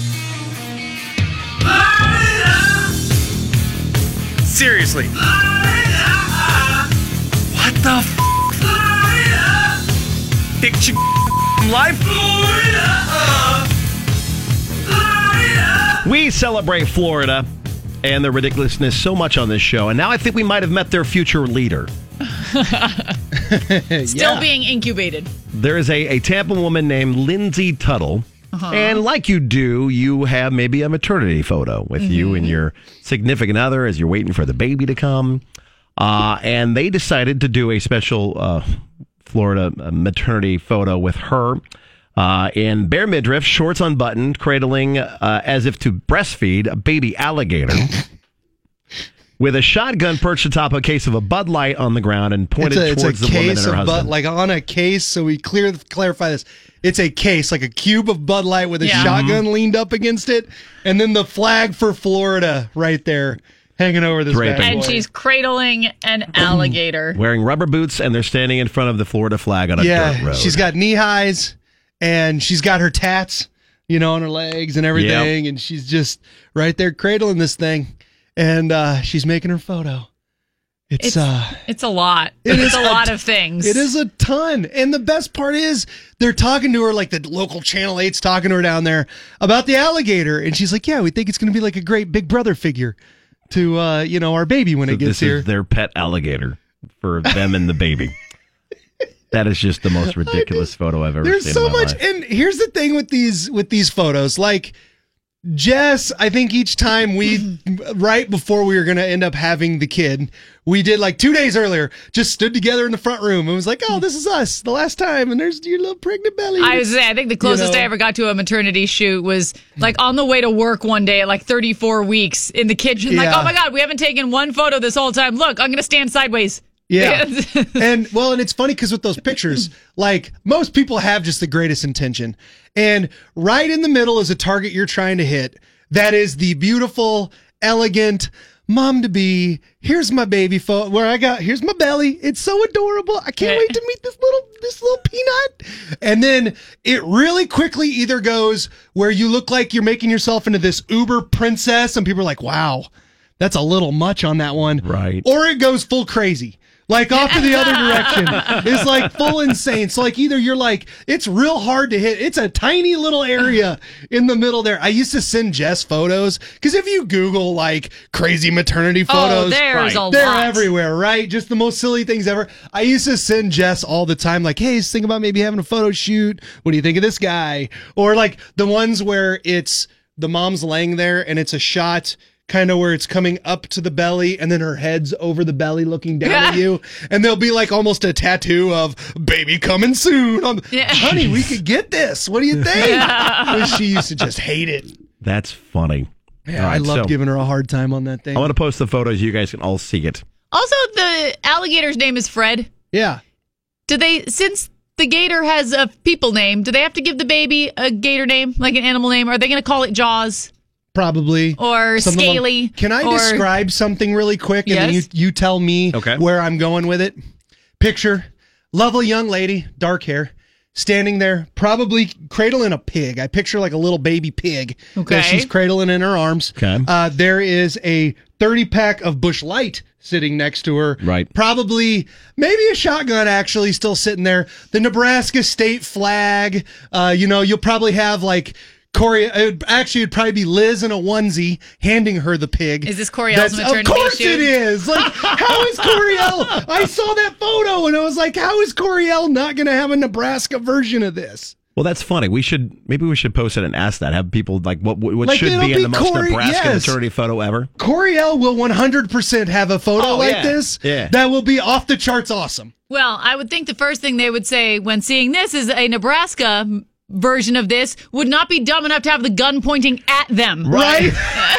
S1: Seriously. What the f? Picture life.
S10: We celebrate Florida and their ridiculousness so much on this show, and now I think we might have met their future leader.
S11: Still
S6: Yeah.
S11: being incubated.
S10: There is a, a Tampa woman named Lindsay Tuttle.
S11: Uh-huh.
S10: And like you do, you have maybe a maternity photo with
S11: Mm-hmm.
S10: you and your significant other as you're waiting for the baby to come. Uh, and they decided to do a special uh, Florida maternity photo with her uh, in bare midriff, shorts unbuttoned, cradling uh, as if to breastfeed a baby alligator. With a shotgun perched atop a case of a Bud Light on the ground and pointed
S6: it's a,
S10: towards
S6: it's a
S10: the woman
S6: case
S10: and her
S6: of
S10: husband.
S6: Bud, like on a case. So we clear clarify this. It's a case, like a cube of Bud Light with a
S11: Yeah.
S6: shotgun leaned up against it, and then the flag for Florida right there, hanging over this
S10: Draping.
S6: bad
S11: And
S6: boy.
S11: she's cradling an alligator.
S10: Wearing rubber boots, and they're standing in front of the Florida flag on a dirt
S6: yeah,
S10: road.
S6: she's got knee highs, and she's got her tats, you know, on her legs and everything, and she's just right there cradling this thing, and uh, she's making her photo. It's,
S11: It's,
S6: uh,
S11: it's a lot.
S6: It
S11: it's
S6: is
S11: a
S6: a
S11: lot
S6: t-
S11: of things.
S6: it is a ton. And the best part is they're talking to her, like the local Channel eight's talking to her down there about the alligator. And she's like, yeah, we think it's going to be like a great Big Brother figure to, uh, you know, our baby when
S10: So
S6: it gets
S10: this
S6: here.
S10: is their pet alligator for them and the baby. That is just the most ridiculous photo I've ever
S6: There's
S10: seen.
S6: so
S10: in my
S6: much.
S10: life.
S6: And here's the thing with these, with these photos, like, Jess, I think each time we, right before we were going to end up having the kid, we did like two days earlier, just stood together in the front room and was like, oh, this is us the last time. And there's your little pregnant belly.
S11: I was say, I think the closest
S6: know?
S11: I ever got to a maternity shoot was like on the way to work one day at like thirty-four weeks in the kitchen. Like,
S6: Yeah.
S11: oh my God, we haven't taken one photo this whole time. Look, I'm going to stand sideways.
S6: Yeah. And well, and it's funny because with those pictures, like most people have just the greatest intention. And right in the middle is a target you're trying to hit. That is the beautiful, elegant mom to be. Here's my baby photo where I got, here's my belly. It's so adorable. I can't
S11: Yeah.
S6: wait to meet this little, this little peanut. And then it really quickly either goes where you look like you're making yourself into this uber princess and people are like, wow, that's a little much on that one.
S10: Right.
S6: Or it goes full crazy. Like off to the other direction. It's like full insane. So like either you're like, it's real hard to hit. It's a tiny little area in the middle there. I used to send Jess photos because if you Google like crazy maternity photos,
S11: Oh, there's a
S6: they're
S11: lot.
S6: everywhere, right? Just the most silly things ever. I used to send Jess all the time, like, hey, just think about maybe having a photo shoot. What do you think of this guy? Or like the ones where it's the mom's laying there and it's a shot kind of where it's coming up to the belly and then her head's over the belly looking down at you. And there'll be like almost a tattoo of baby coming soon. On,
S11: Yeah.
S6: Honey, we could get this. What do you think? But she used to just hate it.
S10: That's funny.
S6: Yeah,
S10: All right,
S6: I love
S10: so
S6: giving her a hard time on that thing.
S10: I want to post the photos. You guys can all see it.
S11: Also, the alligator's name is Fred.
S6: Yeah.
S11: Do they, since the gator has a people name, do they have to give the baby a gator name, like an animal name? Are they going to call it Jaws?
S6: Probably.
S11: Or
S6: Something along-
S11: Scaly?
S6: Can I
S11: or,
S6: describe something really quick and then you,
S11: Yes.
S6: you tell me
S10: Okay.
S6: where I'm going with it? Picture, lovely young lady, dark hair, standing there, probably cradling a pig. I picture like a little baby pig
S11: Okay.
S6: that she's cradling in her arms.
S10: Okay.
S6: Uh, there is a thirty pack of Busch Light sitting next to her.
S10: Right.
S6: Probably, maybe a shotgun actually still sitting there. The Nebraska state flag. Uh, you know, you'll probably have like Corey. It would, actually, it'd probably be Liz in a onesie handing her the pig.
S11: Is this Coriel's
S6: That's-
S11: maternity
S6: Of course
S11: issue?
S6: it is. Like, how is Coriel? I saw that photo and I was like, how is Coriel not going to have a Nebraska version of this?
S10: Well, that's funny. We should maybe we should post it and ask that. Have people like what what
S6: Like,
S10: should
S6: it'll
S10: be in
S6: be
S10: the most
S6: Corey-
S10: Nebraska
S6: yes.
S10: maternity photo ever?
S6: Coriel will one hundred percent have a photo
S10: Oh,
S6: like
S10: yeah.
S6: this.
S10: Yeah.
S6: That will be off the charts awesome.
S11: Well, I would think the first thing they would say when seeing this is a Nebraska m- version of this would not be dumb enough to have the gun pointing at them.
S6: Right?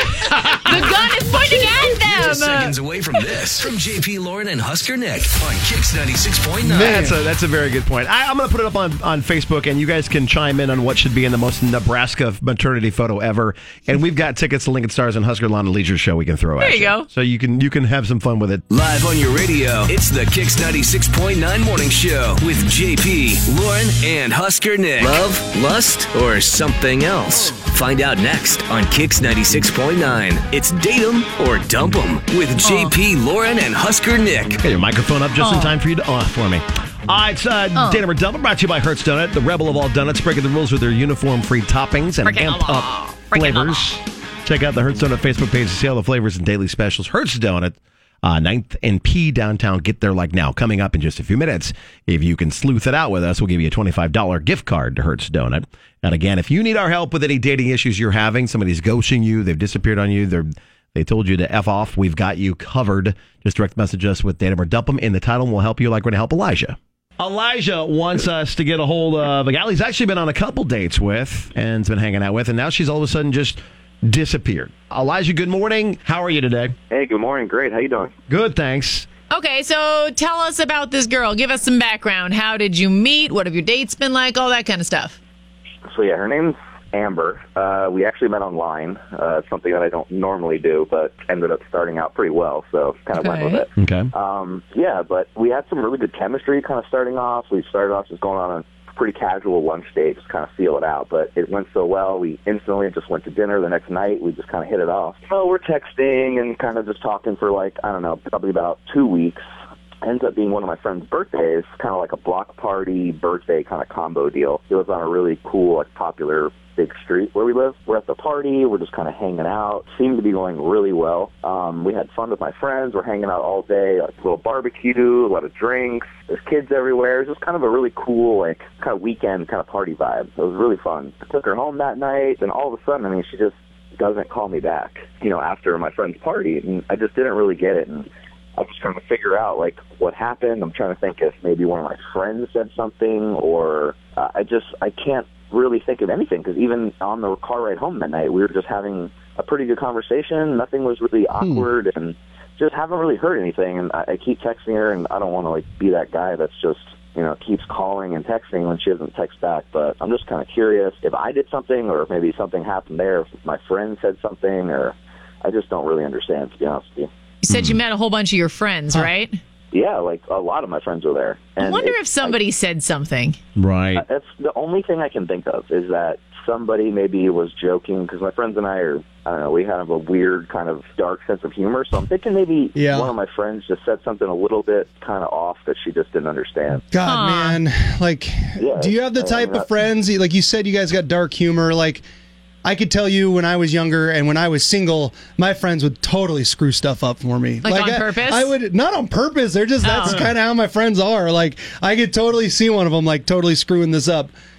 S11: The gun is pointing at them.
S1: Just seconds away from this. From J P Lauren and Husker Nick on Kix ninety-six point nine.
S10: That's a that's a very good point. I, I'm going to put it up on, on Facebook, and you guys can chime in on what should be in the most Nebraska maternity photo ever. And we've got tickets to Lincoln Stars and Husker Lawn and Leisure show we can throw
S11: There
S10: at
S11: you go.
S10: So you can you can have some fun with it.
S1: Live on your radio, it's the Kix ninety-six point nine Morning Show with J P, Lauren, and Husker Nick. Love, lust, or something else? Find out next on Kix ninety-six point nine. It's Date 'em or Dump 'em with J P, Lauren, and Husker Nick.
S10: Get your microphone up just in
S11: Aw.
S10: time for you to off for me. All right, it's uh,
S11: Oh.
S10: Date 'em or Dump 'em, brought to you by Hertz Donut, the rebel of all donuts, breaking the rules with their uniform-free toppings and
S11: Freaking
S10: amp
S11: law.
S10: up
S11: Freaking
S10: flavors. Check out the Hertz Donut Facebook page to see all the flavors and daily specials. Hertz Donut, uh, ninth and P downtown. Get there like now. Coming up in just a few minutes. If you can sleuth it out with us, we'll give you a twenty-five dollars gift card to Hertz Donut. And again, if you need our help with any dating issues you're having, somebody's ghosting you, they've disappeared on you, they're they told you to F off, we've got you covered. Just direct message us with Date 'em or Dump 'em in the title, and we'll help you like we're going to help Elijah. Elijah wants us to get a hold of a gal he's actually been on a couple dates with and has been hanging out with, and now she's all of a sudden just disappeared. Elijah, good morning. How are you today?
S7: Hey, good morning. Great. How you doing?
S10: Good, thanks.
S11: Okay, so tell us about this girl. Give us some background. How did you meet? What have your dates been like? All that kind of stuff.
S7: So, yeah, her name's Amber. Uh, we actually met online. Uh, it's something that I don't normally do, but ended up starting out pretty well, so kind of went with it.
S10: Okay.
S7: Um, yeah, but we had some really good chemistry kind of starting off. We started off just going on a pretty casual lunch date, just kind of feel it out. But it went so well, we instantly just went to dinner the next night. We just kind of hit it off. So we're texting and kind of just talking for like, I don't know, probably about two weeks. Ends up being one of my friend's birthdays, kind of like a block party birthday kind of combo deal. It was on a really cool, like popular big street where we live. We're at the party. We're just kind of hanging out. Seemed to be going really well. Um, we had fun with my friends. We're hanging out all day, like a little barbecue, a lot of drinks. There's kids everywhere. It was just kind of a really cool, like, kind of weekend kind of party vibe. It was really fun. I took her home that night, and all of a sudden, I mean, she just doesn't call me back, you know, after my friend's party. And I just didn't really get it. And I was trying to figure out, like, what happened. I'm trying to think if maybe one of my friends said something, or uh, I just, I can't really think of anything, because even on the car ride home that night, we were just having a pretty good conversation. Nothing was really awkward, and just haven't really heard anything. And I, I keep texting her, and I don't want to, like, be that guy that's just, you know, keeps calling and texting when she doesn't text back. But I'm just kind of curious if I did something, or if maybe something happened there, if my friend said something, or I just don't really understand, to be honest with you.
S11: You said you met a whole bunch of your friends, right?
S7: Yeah, like a lot of my friends were there.
S11: I wonder
S7: it-
S11: if somebody said something.
S10: Right.
S7: Uh, That's the only thing I can think of, is that somebody maybe was joking, because my friends and I are, I don't know, we have a weird kind of dark sense of humor. So I'm thinking maybe
S6: Yeah.
S7: one of my friends just said something a little bit kind of off that she just didn't understand.
S6: God,
S11: Aw.
S6: man. Like,
S7: Yeah,
S6: do you have the
S7: I
S6: type
S7: mean,
S6: of friends, like you said, you guys got dark humor? Like, I could tell you when I was younger and when I was single, my friends would totally screw stuff up for me.
S11: Like on
S6: I,
S11: purpose?
S6: I would, not on purpose. They're just, that's
S11: Oh.
S6: kind of how my friends are. Like, I could totally see one of them, like, totally screwing this up.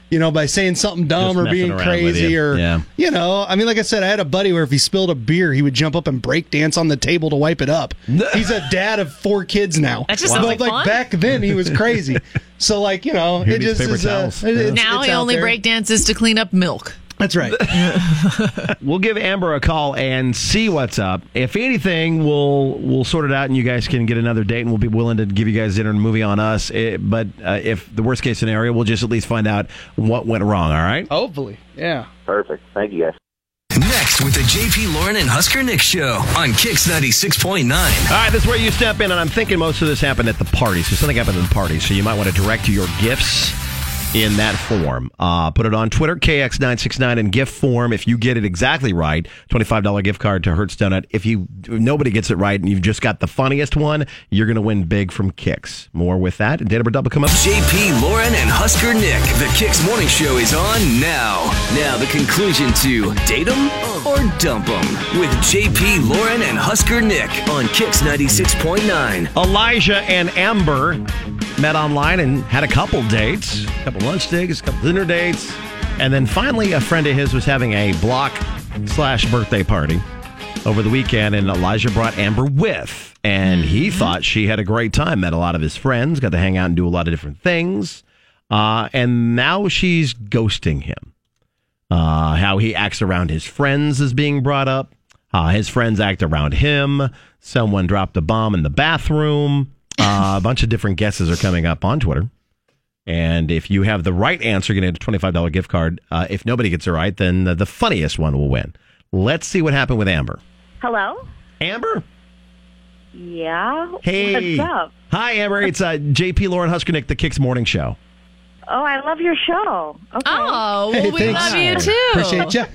S6: you know, by saying something dumb
S10: Just
S6: or
S10: messing
S6: being
S10: around with
S6: crazy
S10: you.
S6: or,
S10: Yeah.
S6: you know, I mean, like I said, I had a buddy where if he spilled a beer, he would jump up and break dance on the table to wipe it up. He's a dad of four kids now.
S11: That just
S6: But,
S11: sounds like fun.
S6: back then, he was crazy. So, like, you know,
S10: Who
S6: it
S10: needs
S6: just
S10: paper
S6: is. Uh,
S10: towels?
S6: it- it's,
S11: Now
S6: it's
S11: he
S6: out
S11: only
S6: there.
S11: break dances to clean up milk.
S6: That's right.
S10: We'll give Amber a call and see what's up. If anything, we'll we'll sort it out, and you guys can get another date, and we'll be willing to give you guys dinner and movie on us. It, but uh, if the worst case scenario, we'll just at least find out what went wrong. All right?
S6: Hopefully, yeah.
S7: Perfect. Thank you, guys.
S1: Next with the J P. Lauren and Husker Nick Show on Kix ninety-six point nine.
S10: All right, this is where you step in, and I'm thinking most of this happened at the party. So something happened at the party, so you might want to direct your gifts in that form. Uh, put it on Twitter, K X nine six nine, in gift form. If you get it exactly right, twenty-five dollars gift card to Hertz Donut. If you if nobody gets it right and you've just got the funniest one, you're going to win big from Kix. More with that. Data number double come up.
S1: J P, Lauren, and Husker Nick. The Kix Morning Show is on now. Now the conclusion to Date 'em or Dump 'em with J P, Lauren, and Husker Nick on Kix ninety-six point nine.
S10: Elijah and Amber met online and had a couple dates, a couple lunch dates, a couple dinner dates, and then finally a friend of his was having a block slash birthday party over the weekend, and Elijah brought Amber with, and he thought she had a great time, met a lot of his friends, got to hang out and do a lot of different things, uh, and now she's ghosting him. Uh, how he acts around his friends is being brought up. Uh, his friends act around him. Someone dropped a bomb in the bathroom. Uh, a bunch of different guesses are coming up on Twitter. And if you have the right answer, you're going to get a twenty-five dollars gift card. Uh, if nobody gets it right, then the, the funniest one will win. Let's see what happened with Amber.
S12: Hello?
S10: Amber?
S12: Yeah?
S10: Hey.
S12: What's up?
S10: Hi, Amber. It's uh, J P, Lauren, Husker Nick, the Kix Morning Show.
S12: Oh, I love your show. Okay.
S11: Oh,
S6: Hey,
S11: well, we
S6: thanks.
S11: love you too.
S6: Appreciate you.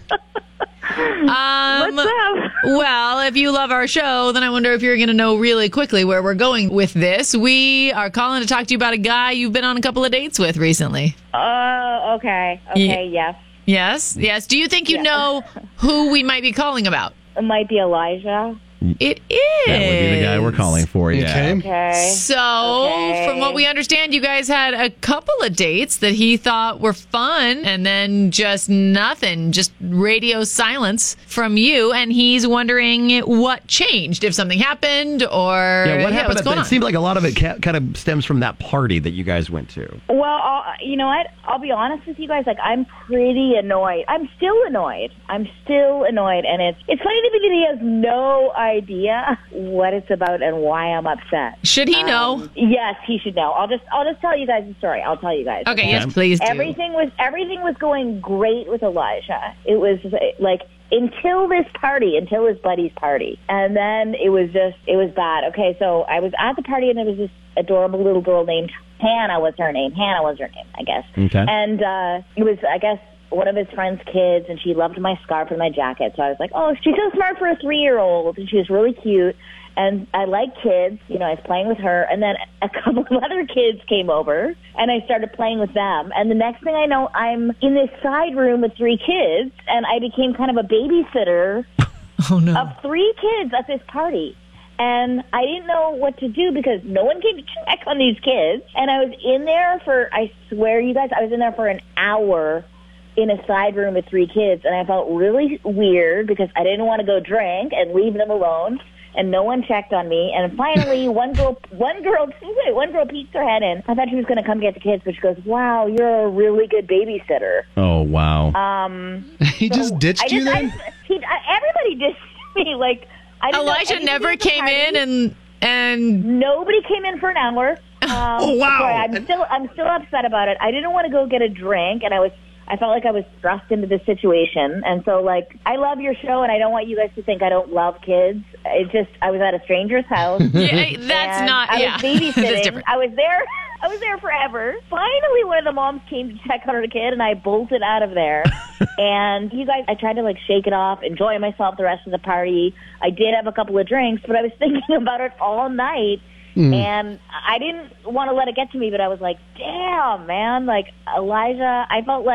S11: Um,
S12: What's up?
S11: well, if you love our show, then I wonder if you're going to know really quickly where we're going with this. We are calling to talk to you about a guy you've been on a couple of dates with recently.
S12: Oh, okay. Okay, yes.
S11: Yes, yes. Do you think you know who we might be calling about?
S12: It might be Elijah.
S11: It is.
S10: That would be the guy we're calling for, yeah.
S6: Okay.
S12: Okay.
S11: So,
S12: Okay.
S11: from what we understand, you guys had a couple of dates that he thought were fun, and then just nothing, just radio silence from you, and he's wondering what changed, if something happened, or
S10: Yeah, what happened?
S11: what's going
S10: it
S11: on?
S10: seemed like a lot of it ca- kind of stems from that party that you guys went to.
S12: Well, I'll, you know what? I'll be honest with you guys. Like, I'm pretty annoyed. I'm still annoyed. I'm still annoyed, and it's it's funny to me that he has no idea what it's about and why I'm upset.
S11: Should he know?
S12: Um, yes, he should know. I'll just I'll just tell you guys the story. I'll tell you guys.
S11: Okay, yes, please do.
S12: Everything was everything was going great with Elijah. It was like until this party, until his buddy's party, and then it was just it was bad. Okay, so I was at the party and there was this adorable little girl named Hannah. Was her name? Hannah was her name, I guess.
S10: Okay.
S12: And uh, it was, I guess, one of his friend's kids, and she loved my scarf and my jacket. So I was like, oh, she's so smart for a three-year-old, and she was really cute. And I like kids. You know, I was playing with her. And then a couple of other kids came over, and I started playing with them. And the next thing I know, I'm in this side room with three kids, and I became kind of a babysitter
S11: oh, no.
S12: of three kids at this party. And I didn't know what to do because no one came to check on these kids. And I was in there for, I swear you guys, I was in there for an hour in a side room with three kids. And I felt really weird because I didn't want to go drink and leave them alone. And no one checked on me. And finally, one girl, one girl, wait, one girl peeked her head in. I thought she was going to come get the kids, but she goes, "Wow, you're a really good babysitter."
S10: Oh, wow.
S12: Um,
S6: he
S12: so
S6: just ditched
S12: I
S6: you
S12: just,
S6: then?
S12: I, he, I, everybody ditched me. Like I didn't know
S11: Elijah
S12: anything
S11: never
S12: about the
S11: came
S12: party.
S11: in, and and
S12: Nobody came in for an hour. Um,
S10: Oh, wow.
S12: sorry, I'm still I'm still upset about it. I didn't want to go get a drink, and I was I felt like I was thrust into this situation. And so, like, I love your show, and I don't want you guys to think I don't love kids. It just I was at a stranger's house.
S11: yeah, that's
S12: and
S11: not.
S12: I
S11: yeah,
S12: was babysitting.
S11: that's different.
S12: I was there. I was there forever. Finally, one of the moms came to check on her kid, and I bolted out of there. And you guys, I tried to, like, shake it off, enjoy myself the rest of the party. I did have a couple of drinks, but I was thinking about it all night. Mm. And I didn't want to let it get to me, but I was like, damn, man. Like, Elijah, I felt like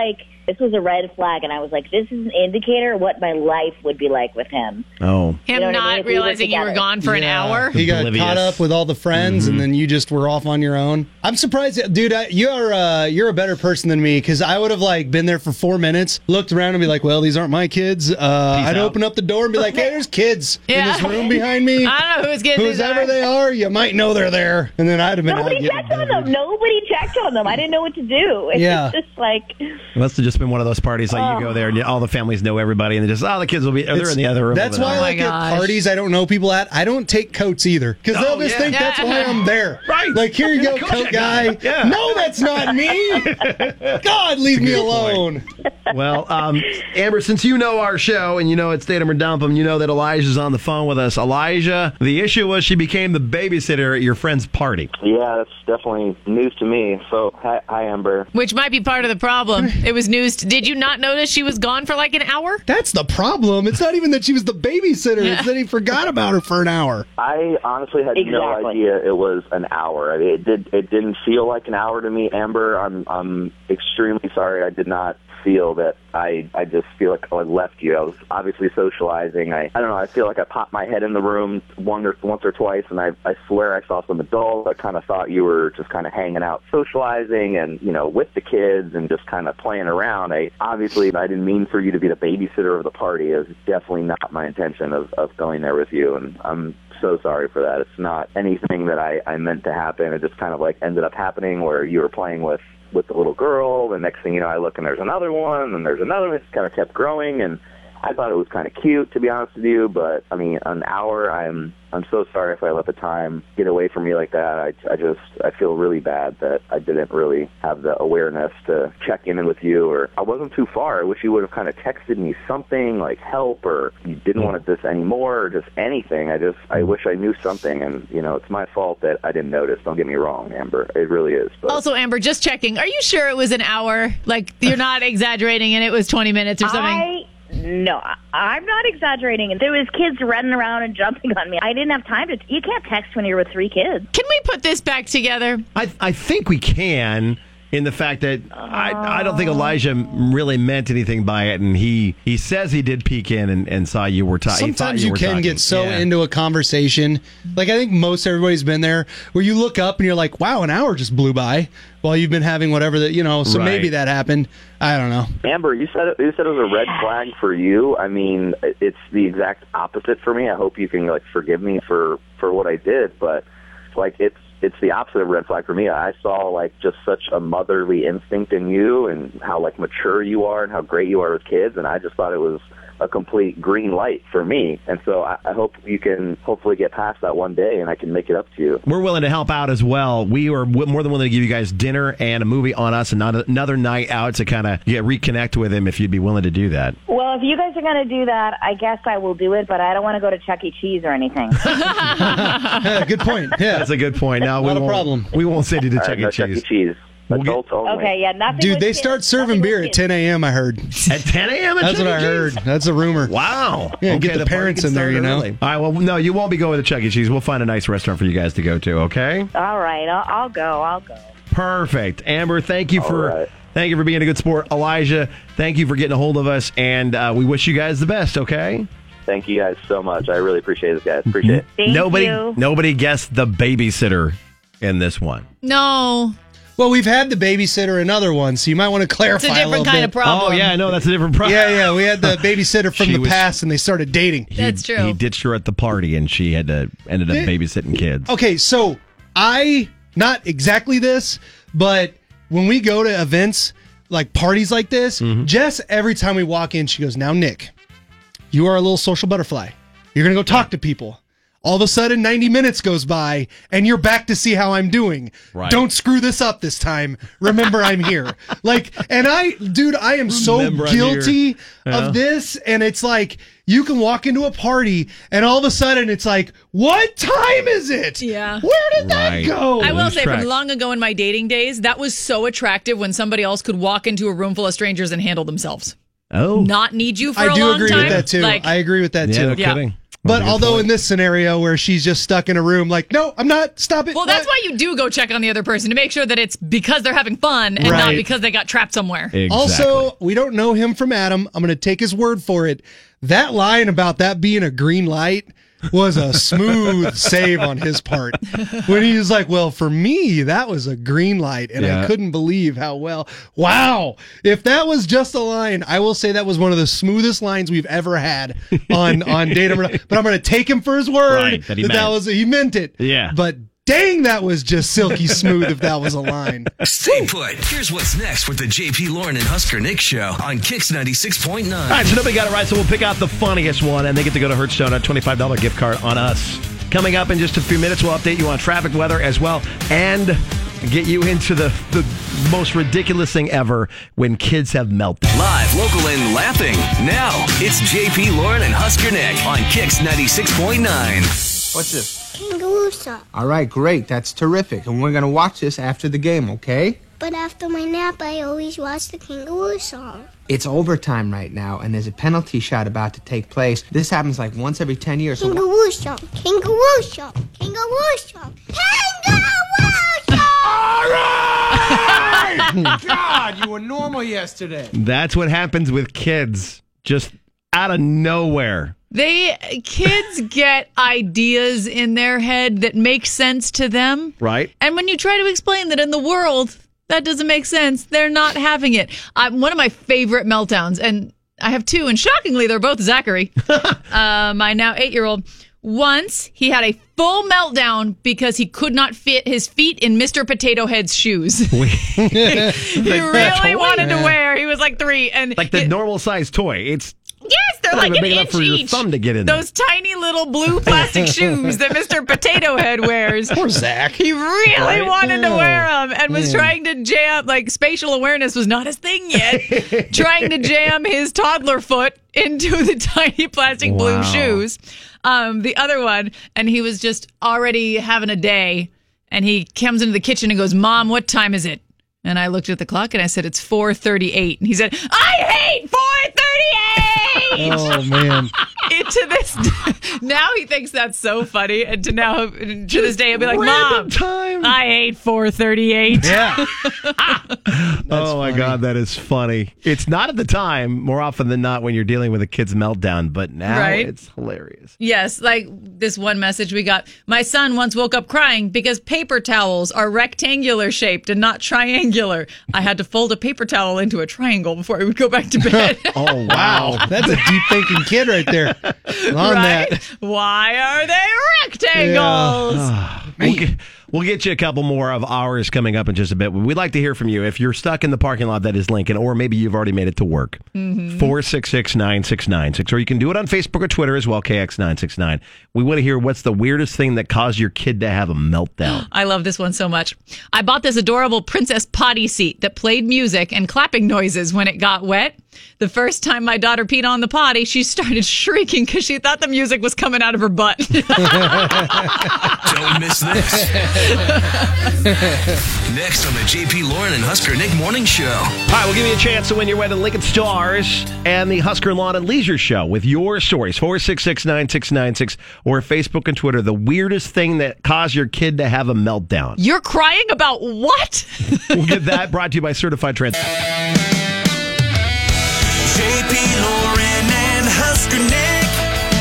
S12: This was a red flag, and I was like, this is an indicator of what my life would be like with him.
S10: Oh.
S11: Him
S12: You know what I
S11: not
S12: mean? If we were
S11: realizing you were
S12: together.
S11: gone for an
S6: Yeah.
S11: hour.
S6: He got
S10: Oblivious.
S6: caught up with all the friends, and then you just were off on your own. I'm surprised, dude. I, you're uh, you're a better person than me because I would have like been there for four minutes, looked around, and be like, "Well, these aren't my kids." Uh, I'd
S10: out.
S6: open up the door and be like, "Hey, there's kids in
S11: Yeah.
S6: this room behind me.
S11: I don't know whose kids these
S6: Whoever
S11: are.
S6: they are, you might know they're there." And then I'd have been out
S12: Nobody
S6: getting
S12: checked on
S6: delivered.
S12: them. Nobody checked on them. I didn't know what to do. It's
S6: Yeah.
S12: just like,
S10: Must have just been one of those parties like you go there and you- all the families know everybody and they just, oh, the kids will be, oh, they're
S6: It's-
S10: in the other room.
S6: That's
S10: over
S6: why,
S10: there.
S11: my
S6: like, at
S11: gosh.
S6: parties I don't know people at, I don't take coats either. Because
S10: Oh,
S6: they'll just
S10: yeah.
S6: think that's why I'm there.
S10: Right.
S6: Like, here you go,
S10: Coat
S6: coat
S10: guy.
S6: guy.
S10: Yeah.
S6: No, that's not me. God, leave me alone.
S10: Well, um, Amber, since you know our show and you know it's Date 'em or Dump 'em, you know that Elijah's on the phone with us. Elijah, the issue was she became the babysitter at your friend's party.
S7: Yeah, that's definitely news to me. So, hi, hi Amber.
S11: Which might be part of the problem. It was news. To, did you not notice she was gone for like an hour?
S6: That's the problem. It's not even that she was the babysitter. It's that he forgot about her for an hour.
S7: I honestly had no
S12: Exactly.
S7: idea it was an hour. I mean, it did. It didn't feel like an hour to me, Amber. I'm. I'm extremely sorry. I did not feel that. I. I just feel like I left you. I was obviously socializing. I. I don't know. I feel like I popped my head in the room one or once or twice, and I. I swear I saw some adults. I kind of thought you were just kind of hanging out, socializing, and you know, with the kids, and just kind of playing around. I obviously I didn't mean for you to be the babysitter of the party. It was definitely not my intention of of going there with you, and I'm so sorry for that. It's not anything that I, I meant to happen. It just kind of like ended up happening where you were playing with, with the little girl. The next thing you know, I look and there's another one, and there's another one. It kind of kept growing, and I thought it was kind of cute, to be honest with you. But, I mean, an hour, I'm I'm so sorry if I let the time get away from me like that. I, I just, I feel really bad that I didn't really have the awareness to check in with you, or I wasn't too far. I wish you would have kind of texted me something like help, or you didn't want this anymore, or just anything. I just, I wish I knew something, and, you know, it's my fault that I didn't notice. Don't get me wrong, Amber. It really is. But
S11: Also, Amber, just checking. Are you sure it was an hour? Like, you're not exaggerating and it was twenty minutes or something?
S12: I no, I- I'm not exaggerating. There was kids running around and jumping on me. I didn't have time to. You can't text when you're with three kids.
S11: Can we put this back together?
S10: I, I think we can. In the fact that I, I don't think Elijah really meant anything by it, and he, he says he did peek in and, and saw you were talking.
S6: Sometimes
S10: you,
S6: you
S10: were
S6: can
S10: talking.
S6: get so
S10: Yeah.
S6: into a conversation. Like, I think most everybody's been there where you look up and you're like, wow, an hour just blew by while you've been having whatever that, you know, so
S10: Right.
S6: maybe that happened. I don't know.
S7: Amber, you said it, you said it was a red flag for you. I mean, it- it's the exact opposite for me. I hope you can like forgive me for for what I did, but like it's it's the opposite of red flag for me. I saw like just such a motherly instinct in you, and how like mature you are, and how great you are with kids, and I just thought it was a complete green light for me. And so I, I hope you can hopefully get past that one day, and I can make it up to you.
S10: We're willing to help out as well. We are w- more than willing to give you guys dinner and a movie on us, and not another night out to kind of get reconnect with him if you'd be willing to do that.
S12: Well, if you guys are going to do that, I guess I will do it, but I don't want to go to Chuck E. Cheese or anything.
S6: Yeah, good point. Yeah.
S10: That's a good point. Now we
S6: Not a
S10: won't,
S6: problem.
S10: We won't send you to
S7: All
S10: Chuck
S7: right,
S10: E.
S7: no Chuck E.
S10: Cheese.
S7: Cheese.
S10: We'll get-
S7: Adults only.
S12: Okay, yeah, nothing.
S6: Dude,
S12: with
S6: they
S12: kids.
S6: start serving
S12: Nothing
S6: beer
S12: with
S6: at
S12: kids.
S6: ten a.m., I heard.
S10: At ten a.m. at
S6: That's
S10: Chuck
S6: what
S10: E.
S6: I
S10: Cheese?
S6: heard. That's a rumor.
S10: Wow.
S6: Yeah, get the
S10: party
S6: parents
S10: can
S6: in there,
S10: start
S6: you know.
S10: early. All right, well, no, you won't be going to Chuck E. Cheese. We'll find a nice restaurant for you guys to go to, okay?
S12: All right, I'll, I'll go. I'll go.
S10: Perfect. Amber, thank you for
S7: All right.
S10: thank you for being a good sport. Elijah, thank you for getting a hold of us, and uh, we wish you guys the best, okay?
S7: Thank you guys so much. I really appreciate it, guys. Appreciate it.
S12: Thank
S10: nobody
S12: you.
S10: nobody guessed the babysitter in this one.
S11: No.
S6: Well, we've had the babysitter in other ones, so you might want to
S11: It's
S6: clarify
S11: a
S6: a
S11: different
S6: little
S11: kind
S6: bit.
S11: of problem.
S10: Oh yeah, no, that's a different problem.
S6: Yeah, yeah, we had the babysitter from
S10: She
S6: the
S10: was-
S6: past, and they started dating.
S11: That's true.
S10: He ditched her at the party, and she had to ended up
S6: Eh.
S10: babysitting kids.
S6: Okay, so I, not exactly this, but when we go to events, like parties like this,
S10: Mm-hmm.
S6: Jess, every time we walk in, she goes, now, Nick, you are a little social butterfly. You're going to go talk to people. All of a sudden, ninety minutes goes by, and you're back to see how I'm doing.
S10: Right.
S6: Don't screw this up this time. Remember, I'm here. Like, and I, dude, I am so
S10: Remember I'm
S6: guilty
S10: here. Yeah.
S6: of this. And it's like, you can walk into a party, and all of a sudden, it's like, what time is it?
S11: Yeah.
S6: Where did that
S10: Right.
S6: go?
S11: I will
S10: Lose
S11: say,
S10: track.
S11: from long ago in my dating days, that was so attractive when somebody else could walk into a room full of strangers and handle themselves.
S10: Oh.
S11: not need you for
S6: I
S11: a
S6: do
S11: long
S6: agree
S11: time.
S6: with that too.
S11: Like,
S6: I agree with that
S10: Yeah,
S6: too.
S10: no
S11: Yeah.
S10: kidding.
S6: But
S10: That's a good
S6: although
S10: point.
S6: in this scenario where she's just stuck in a room, like, no, I'm not. Stop it.
S11: well, that's why you do go check on the other person to make sure that it's because they're having fun and not
S6: Right.
S11: because they got trapped somewhere.
S10: Exactly.
S6: Also, we don't know him from Adam. I'm going to take his word for it. That line about that being a green light was a smooth save on his part. When he was like, well, for me, that was a green light. And
S10: Yeah.
S6: I couldn't believe how well. Wow. If that was just a line, I will say that was one of the smoothest lines we've ever had on, on Data. But I'm going to take him for his word
S10: Right, that
S6: that,
S10: he
S6: that,
S10: meant.
S6: was, he meant it.
S10: Yeah.
S6: But dang, that was just silky smooth if that was a line.
S1: Stay put. Here's what's next with the J P. Lauren and Husker Nick show on Kix ninety-six point nine.
S10: All right, so nobody got it right, so we'll pick out the funniest one, and they get to go to Hearthstone, a twenty-five dollars gift card on us. Coming up in just a few minutes, we'll update you on traffic, weather as well, and get you into the, the most ridiculous thing ever when kids have meltdowns.
S1: Live, local, and laughing. Now, it's J P. Lauren and Husker Nick on Kix ninety-six point nine.
S13: What's this?
S14: Kangaroo song.
S13: All right, great. That's terrific. And we're going to watch this after the game, okay?
S14: But after my nap, I always watch the kangaroo song.
S13: It's overtime right now, and there's a penalty shot about to take place. This happens like once every ten years. So
S14: Kangaroo song. Kangaroo song. Kangaroo song. Kangaroo song.
S13: All right! God, you were normal yesterday.
S10: That's what happens with kids, just out of nowhere.
S11: They kids get ideas in their head that make sense to them.
S10: Right.
S11: And when you try to explain that in the world, that doesn't make sense. They're not having it. Uh, one of my favorite meltdowns, and I have two, and shockingly, they're both Zachary, uh, my now eight-year-old. Once, he had a full meltdown because he could not fit his feet in Mister Potato Head's shoes. he really wanted to wear. He was like three. and
S10: Like the
S11: it-
S10: normal size toy. It's
S11: Yes, they're
S10: not
S11: like
S10: even
S11: an
S10: big enough
S11: inch
S10: for your
S11: each.
S10: thumb to get in there.
S11: Those tiny little blue plastic shoes that Mister Potato Head wears.
S6: Poor Zach.
S11: He really
S10: Right?
S11: wanted to
S6: Oh,
S11: wear them and was
S6: man.
S11: trying to jam, like spatial awareness was not his thing yet, trying to jam his toddler foot into the tiny plastic blue
S10: Wow.
S11: shoes. Um, the other one, and he was just already having a day, and he comes into the kitchen and goes, "Mom, what time is it?" And I looked at the clock and I said, "It's four thirty-eight." And he said, "I hate four thirty-eight."
S6: Oh, man.
S11: It, to this now he thinks that's so funny, and to now to this day he'll be like,
S10: Random
S11: "Mom,
S10: time.
S11: I hate four thirty-eight."
S6: Yeah.
S10: oh my
S6: funny.
S10: God, that is funny. It's not at the time, more often than not, when you're dealing with a kid's meltdown, but now
S11: Right.
S10: it's hilarious.
S11: Yes, like this one message we got. My son once woke up crying because paper towels are rectangular shaped and not triangular. I had to fold a paper towel into a triangle before he would go back to bed.
S10: Oh, wow.
S6: That's a deep thinking kid right there. On
S11: right?
S6: that.
S11: Why are they rectangles?
S10: We'll get, we'll get you a couple more of ours coming up in just a bit. We'd like to hear from you. If you're stuck in the parking lot that is Lincoln, or maybe you've already made it to work, four six six, nine six nine six. Or you can do it on Facebook or Twitter as well, K X nine six nine. We want to hear what's the weirdest thing that caused your kid to have a meltdown.
S11: I love this one so much. I bought this adorable princess potty seat that played music and clapping noises when it got wet. The first time my daughter peed on the potty, she started shrieking because she thought the music was coming out of her butt.
S1: Don't miss this. Next on the J P. Lauren and Husker Nick Morning Show.
S10: All right, we'll give you a chance to win your way to Lincoln Stars and the Husker Lawn and Leisure Show with your stories. four six six, nine six nine six or Facebook and Twitter. The weirdest thing that caused your kid to have a meltdown.
S11: You're crying about what?
S10: We'll get that brought to you by Certified Trans.
S5: J P. Lauren and Husker Nick.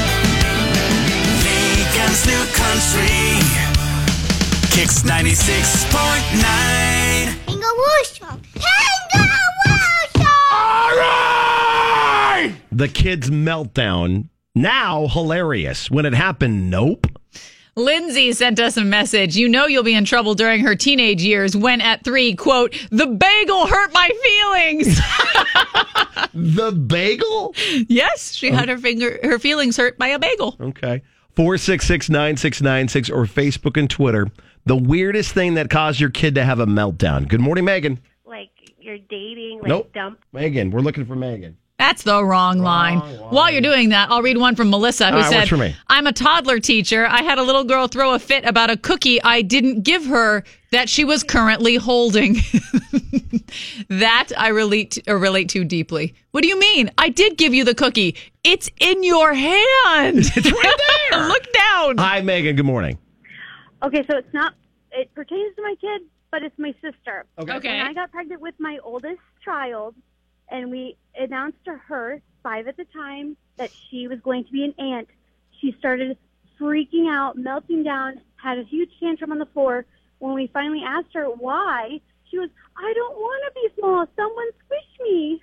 S5: Lincoln's New Country. Kix ninety-six point nine.
S14: Kangaroo song. Kangaroo song.
S5: All right!
S10: The kid's meltdown. Now hilarious. When it happened, nope.
S11: Lindsay sent us a message. You know you'll be in trouble during her teenage years when at three, quote, "the bagel hurt my feelings."
S10: The bagel?
S11: Yes, she had her finger, her feelings hurt by a bagel.
S10: Okay. four six six, nine six nine six or Facebook and Twitter. The weirdest thing that caused your kid to have a meltdown. Good morning, Megan.
S15: Like you're dating, like
S10: Nope.
S15: dump.
S10: Megan, we're looking for Megan.
S11: That's the wrong, line.
S10: line.
S11: While you're doing that, I'll read one from Melissa who
S10: All right,
S11: said,
S10: what's for me?
S11: I'm a toddler teacher. I had a little girl throw a fit about a cookie I didn't give her that she was currently holding. That I relate to, or relate to deeply. What do you mean? I did give you the cookie. It's in your hand.
S10: It's right there.
S11: Look down.
S10: Hi, Megan. Good morning.
S15: Okay, so it's not, it pertains to my kid, but it's my sister.
S11: Okay. Okay.
S15: When I got pregnant with my oldest child, and we announced to her, five at the time, that she was going to be an aunt, she started freaking out, melting down, had a huge tantrum on the floor. When we finally asked her why, she was, I don't want to be small. Someone squish me.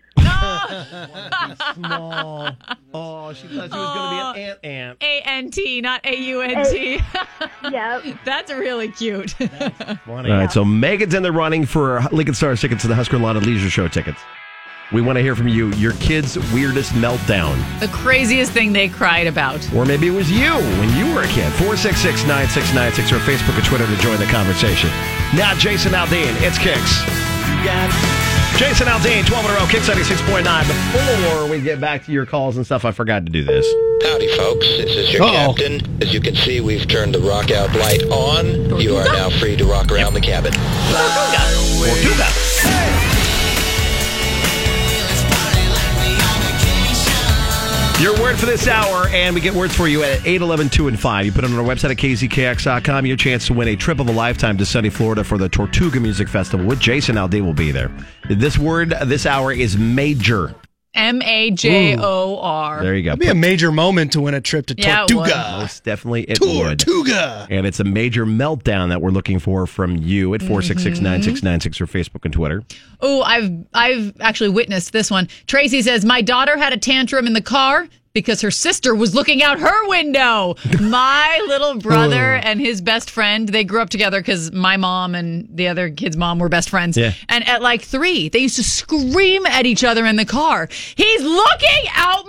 S10: Small. Oh, she thought she was going to be an ant ant.
S11: A N T, not A U N T.
S15: Yeah.
S11: That's really cute.
S10: All right, so Megan's in the running for Lincoln Stars tickets to the Husker Lawn and Leisure Show tickets. We want to hear from you, your kid's weirdest meltdown.
S11: The craziest thing they cried about.
S10: Or maybe it was you when you were a kid. four six six, nine six nine six or Facebook or Twitter to join the conversation. Now, Jason Aldean, it's Kicks. You got it. Jason Aldean, twelve in a row, Kicks ninety-six point nine. Before we get back to your calls and stuff, I forgot to do this.
S16: Howdy, folks. This is your
S10: Uh-oh.
S16: captain. As you can see, we've turned the rock out light on. You are now free to rock around the cabin.
S10: Tortuga. Your word for this hour, and we get words for you at eight, eleven, two, and five. You put it on our website at K Z K X dot com. Your chance to win a trip of a lifetime to sunny Florida for the Tortuga Music Festival with Jason Aldean will be there. This word this hour is major.
S11: M A J O R.
S10: There you go.
S6: It'd be a major moment to win a trip to
S11: Yeah, it
S6: Tortuga.
S10: Most definitely it would.
S6: Tortuga.
S10: And it's a major meltdown that we're looking for from you at four six six, nine six nine six or Facebook and Twitter.
S11: Oh, I've I've actually witnessed this one. Tracy says, my daughter had a tantrum in the car because her sister was looking out her window. My little brother and his best friend, they grew up together because my mom and the other kid's mom were best friends.
S10: Yeah.
S11: And at like three, they used to scream at each other in the car. He's looking out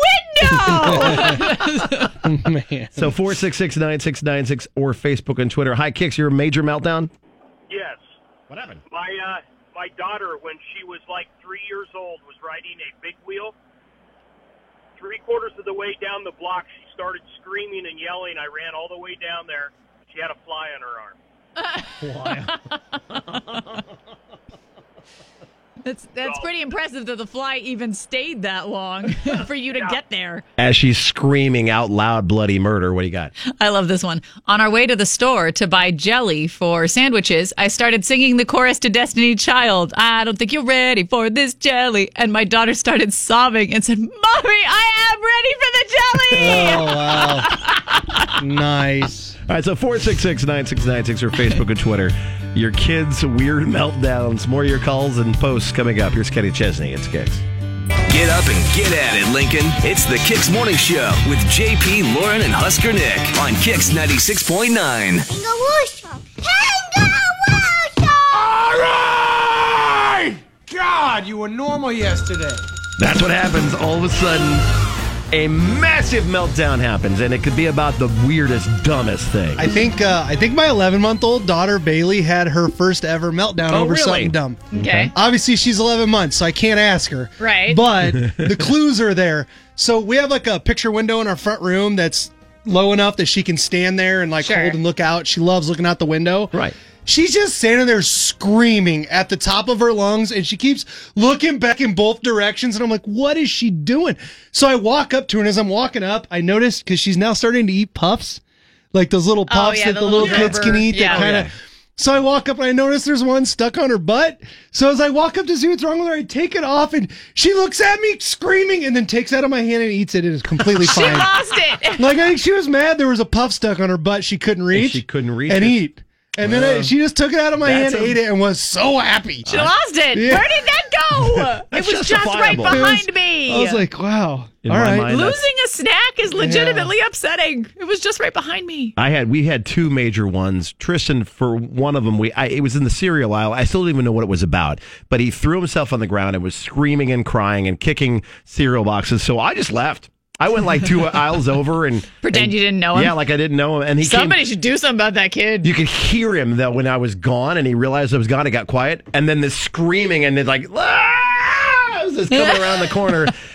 S11: my window!
S6: Man.
S10: So four six six, nine six nine six or Facebook and Twitter. Hi, Kicks, your major meltdown?
S17: Yes.
S10: What happened?
S17: My uh, my daughter, when she was like three years old, was riding a big wheel. Three quarters of the way down the block, she started screaming and yelling. I ran all the way down there. She had a fly on her arm.
S11: That's that's pretty impressive that the fly even stayed that long for you to
S17: Yeah.
S11: get there.
S10: As she's screaming out loud bloody murder, what do you got?
S11: I love this one. On our way to the store to buy jelly for sandwiches, I started singing the chorus to Destiny Child. I don't think you're ready for this jelly. And my daughter started sobbing and said, Mommy, I am ready for the jelly.
S6: Oh, wow. Nice.
S10: All right, so four six six, nine six nine six or Facebook and Twitter. Your kids' weird meltdowns. More of your calls and posts coming up. Here's Kenny Chesney. It's Kicks.
S1: Get up and get at it, Lincoln. It's the Kicks Morning Show with J P, Lauren, and Husker Nick on Kicks ninety-six point nine.
S14: Kangaroo shop. Kangaroo shop.
S9: All right! God, you were normal yesterday.
S10: That's what happens. All of a sudden, a massive meltdown happens, and it could be about the weirdest, dumbest thing.
S6: I think uh, I think my eleven-month-old daughter Bailey had her first ever meltdown
S10: Oh,
S6: over
S10: really?
S6: something dumb.
S11: Okay.
S6: Obviously, she's eleven months, so I can't ask her.
S11: Right.
S6: But the clues are there. So we have like a picture window in our front room that's low enough that she can stand there and like
S11: Sure.
S6: hold and look out. She loves looking out the window.
S10: Right.
S6: She's just standing there screaming at the top of her lungs, and she keeps looking back in both directions. And I'm like, what is she doing? So I walk up to her, and as I'm walking up, I noticed because she's now starting to eat puffs, like those little
S11: Oh,
S6: puffs
S11: yeah,
S6: that
S11: the
S6: the
S11: little
S6: little kids
S11: rubber-
S6: can eat.
S11: yeah.
S6: That
S11: Oh,
S6: kind of.
S10: yeah.
S6: So I walk up and I notice there's one stuck on her butt. So as I walk up to see what's wrong with her, I take it off, and she looks at me screaming, and then takes it out of my hand and eats it. It is completely
S11: She
S6: fine.
S11: lost it.
S6: Like I think she was mad there was a puff stuck on her butt she couldn't reach.
S10: she couldn't reach
S6: and
S10: it.
S6: eat. And then I, she just took it out of my
S10: That's
S6: hand,
S10: a-
S6: ate it, and was so happy.
S11: She lost it.
S6: Yeah.
S11: Where did that go? It was just right
S10: justifiable.
S11: behind
S6: It was-
S11: me.
S6: I was like, wow.
S10: In
S6: All
S10: my
S6: right.
S10: mind, that's-
S11: Losing a snack is legitimately upsetting. It was just right behind me.
S10: I had we had two major ones. Tristan, for one of them, we I, it was in the cereal aisle. I still don't even know what it was about, but he threw himself on the ground and was screaming and crying and kicking cereal boxes. So I just left. I went like two aisles over and
S11: Pretend
S10: and-
S11: you didn't know him.
S10: Yeah, like I didn't know him. And he
S11: Somebody
S10: came,
S11: should do something about that kid.
S10: you could hear him though when I was gone, and he realized I was gone. He got quiet, and then the screaming and it's like. "Ah!" It was just coming around the corner,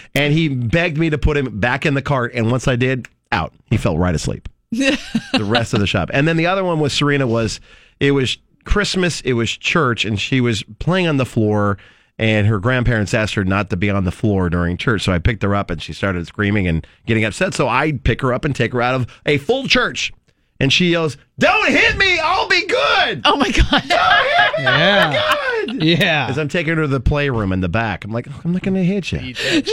S10: And he begged me to put him back in the cart. And once I did, out. He fell right asleep. The rest of the shop. And then the other one with Serena was, it was Christmas, it was church, and she was playing on the floor. And her grandparents asked her not to be on the floor during church. So I picked her up and she started screaming and getting upset. So I pick her up and take her out of a full church. And she yells, "Don't hit me, I'll be good."
S11: Oh my God.
S10: Don't hit me,
S6: Yeah.
S10: I'll be good.
S6: Yeah.
S10: As I'm taking her to the playroom in the back. I'm like, oh, I'm not going to hit you.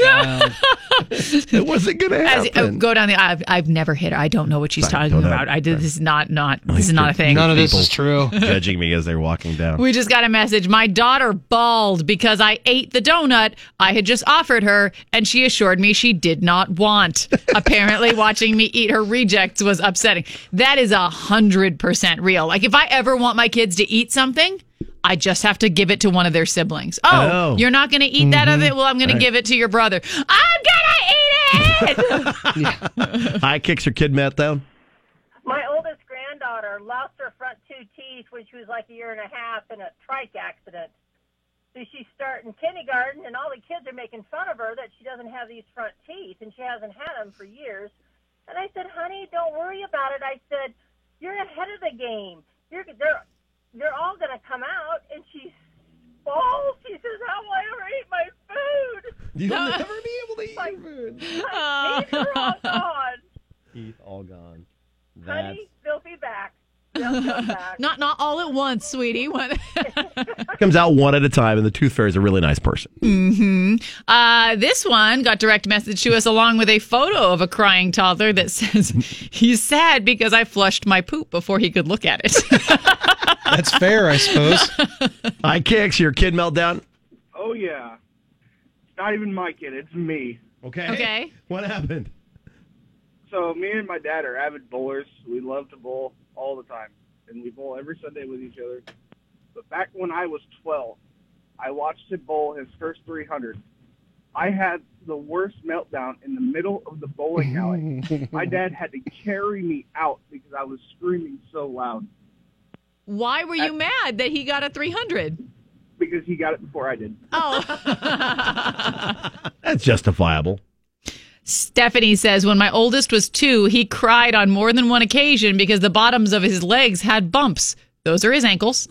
S10: It wasn't going to
S11: As,
S10: happen.
S11: uh, go down the. I've, I've never hit her. I don't know what she's
S10: Sorry,
S11: talking
S10: don't
S11: about.
S10: know.
S11: I did. This is not not. This is not a thing.
S6: None of this
S10: People
S6: is true.
S10: Judging me as they're walking down.
S11: We just got a message. My daughter bawled because I ate the donut I had just offered her, and she assured me she did not want. Apparently, watching me eat her rejects was upsetting. That is a hundred percent real. Like if I ever want my kids to eat something, I just have to give it to one of their siblings. Oh,
S10: Oh.
S11: you're not going to eat that
S10: Mhm.
S11: other? Well, I'm going
S10: Right.
S11: to give it to your brother. I'm going to eat it.
S10: Hi, kicks her kid Matt down.
S18: My oldest granddaughter lost her front two teeth when she was like a year and a half in a trike accident. So she's starting kindergarten, and all the kids are making fun of her that she doesn't have these front teeth, and she hasn't had them for years. And I said, honey, don't worry about it. I said, you're ahead of the game. You're they're they're all going to come out. And she falls. She says, how will I ever eat my food?
S10: You'll never be able to eat
S18: my
S10: food.
S18: My teeth are all gone.
S10: Teeth all gone.
S18: Honey, they'll be back. They'll come back.
S11: not not all at once, sweetie. What?
S10: Comes out one at a time, and the tooth fairy is a really nice person.
S11: hmm Uh, this one got direct message to us along with a photo of a crying toddler that says he's sad because I flushed my poop before he could look at it.
S6: That's fair, I suppose.
S10: Hi, kicks your kid meltdown.
S19: Oh, yeah. It's not even my kid. It's me.
S10: Okay.
S11: Okay.
S10: What happened?
S19: So me and my dad are avid bowlers. We love to bowl all the time, and we bowl every Sunday with each other. But back when I was twelve, I watched him bowl his first three hundred. I had the worst meltdown in the middle of the bowling alley. My dad had to carry me out because I was screaming so loud.
S11: Why were you mad that he got a three hundred?
S19: Because he got it before I did.
S11: Oh.
S10: That's justifiable.
S11: Stephanie says, when my oldest was two, he cried on more than one occasion because the bottoms of his legs had bumps. Those are his ankles.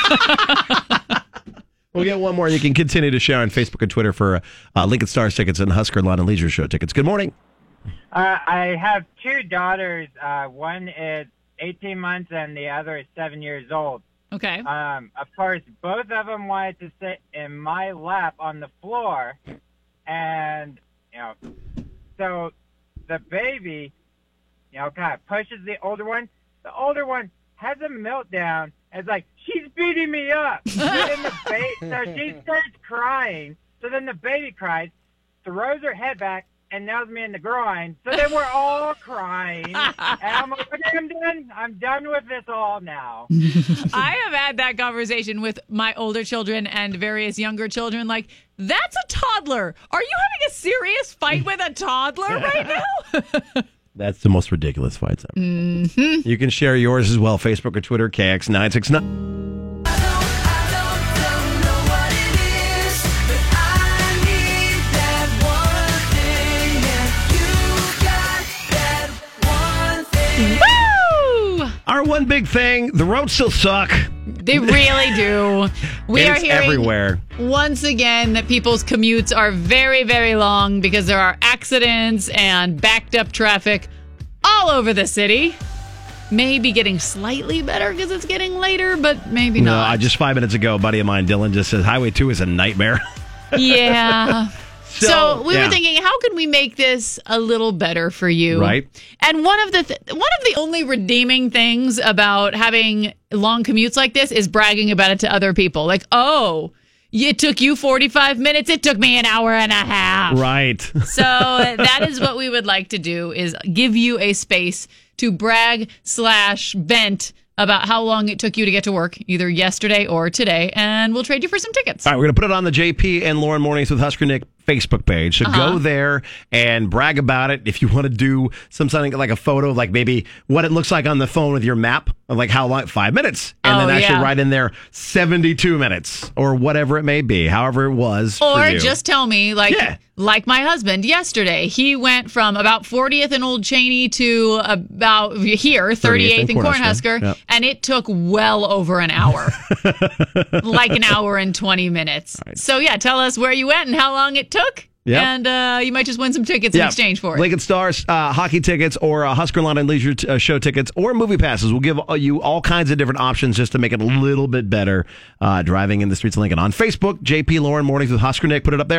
S10: We'll get one more, and you can continue to share on Facebook and Twitter for uh, Lincoln Stars tickets and Husker Lawn and Leisure Show tickets. Good morning.
S20: Uh, I have two daughters. Uh, one is eighteen months, and the other is seven years old.
S11: Okay.
S20: Um, of course, both of them wanted to sit in my lap on the floor, and you know, so the baby, you know, kind of pushes the older one. The older one has a meltdown. And it's like, she's beating me up. So then the ba- so she starts crying. So then the baby cries, throws her head back, and nails me in the groin. So then we're all crying. And I'm like, okay, I'm done. I'm done with this all now.
S11: I have had that conversation with my older children and various younger children. Like, that's a toddler. Are you having a serious fight with a toddler right now?
S10: That's the most ridiculous fights ever.
S11: Mm-hmm.
S10: You can share yours as well. Facebook or Twitter, K X nine six nine.
S11: Woo!
S10: Our one big thing, the roads still suck.
S11: They really do. We
S10: It's
S11: are hearing
S10: everywhere.
S11: once again that people's commutes are very, very long because there are accidents and backed up traffic all over the city. Maybe getting slightly better because it's getting later, but maybe
S10: No,
S11: not.
S10: I just five minutes ago, a buddy of mine, Dylan, just says Highway two is a nightmare.
S11: Yeah. So,
S10: So,
S11: we
S10: yeah.
S11: were thinking, how can we make this a little better for you?
S10: Right.
S11: And one of the th- one of the only redeeming things about having long commutes like this is bragging about it to other people. Like, oh, it took you forty-five minutes. It took me an hour and a half.
S10: Right.
S11: So that is what we would like to do, is give you a space to brag slash vent about how long it took you to get to work, either yesterday or today, and we'll trade you for some tickets.
S10: All right, we're going to put it on the J P and Lauren Mornings with Husker Nick Facebook page. So
S11: Uh-huh.
S10: go there and brag about it. If you want to do some something like a photo, like maybe what it looks like on the phone with your map Like how long? Five minutes. And
S11: Oh,
S10: then actually
S11: yeah.
S10: write in there seventy-two minutes or whatever it may be, however it was for
S11: Or
S10: you.
S11: just tell me, like,
S10: Yeah.
S11: like my husband yesterday. He went from about fortieth and Old Cheney to about here, thirty-eighth and Cornhusker,
S10: Yep.
S11: and it took well over an hour, like an hour and twenty minutes. So yeah, tell us where you went and how long it took,
S10: Yep.
S11: and uh, you might just win some tickets in
S10: Yeah.
S11: exchange for it.
S10: Lincoln Stars, uh, hockey tickets, or uh, Husker Line and Leisure t- uh, show tickets, or movie passes. We'll give uh, you all kinds of different options just to make it a little bit better uh, driving in the streets of Lincoln. On Facebook, J P Lauren Mornings with Husker Nick. Put it up there.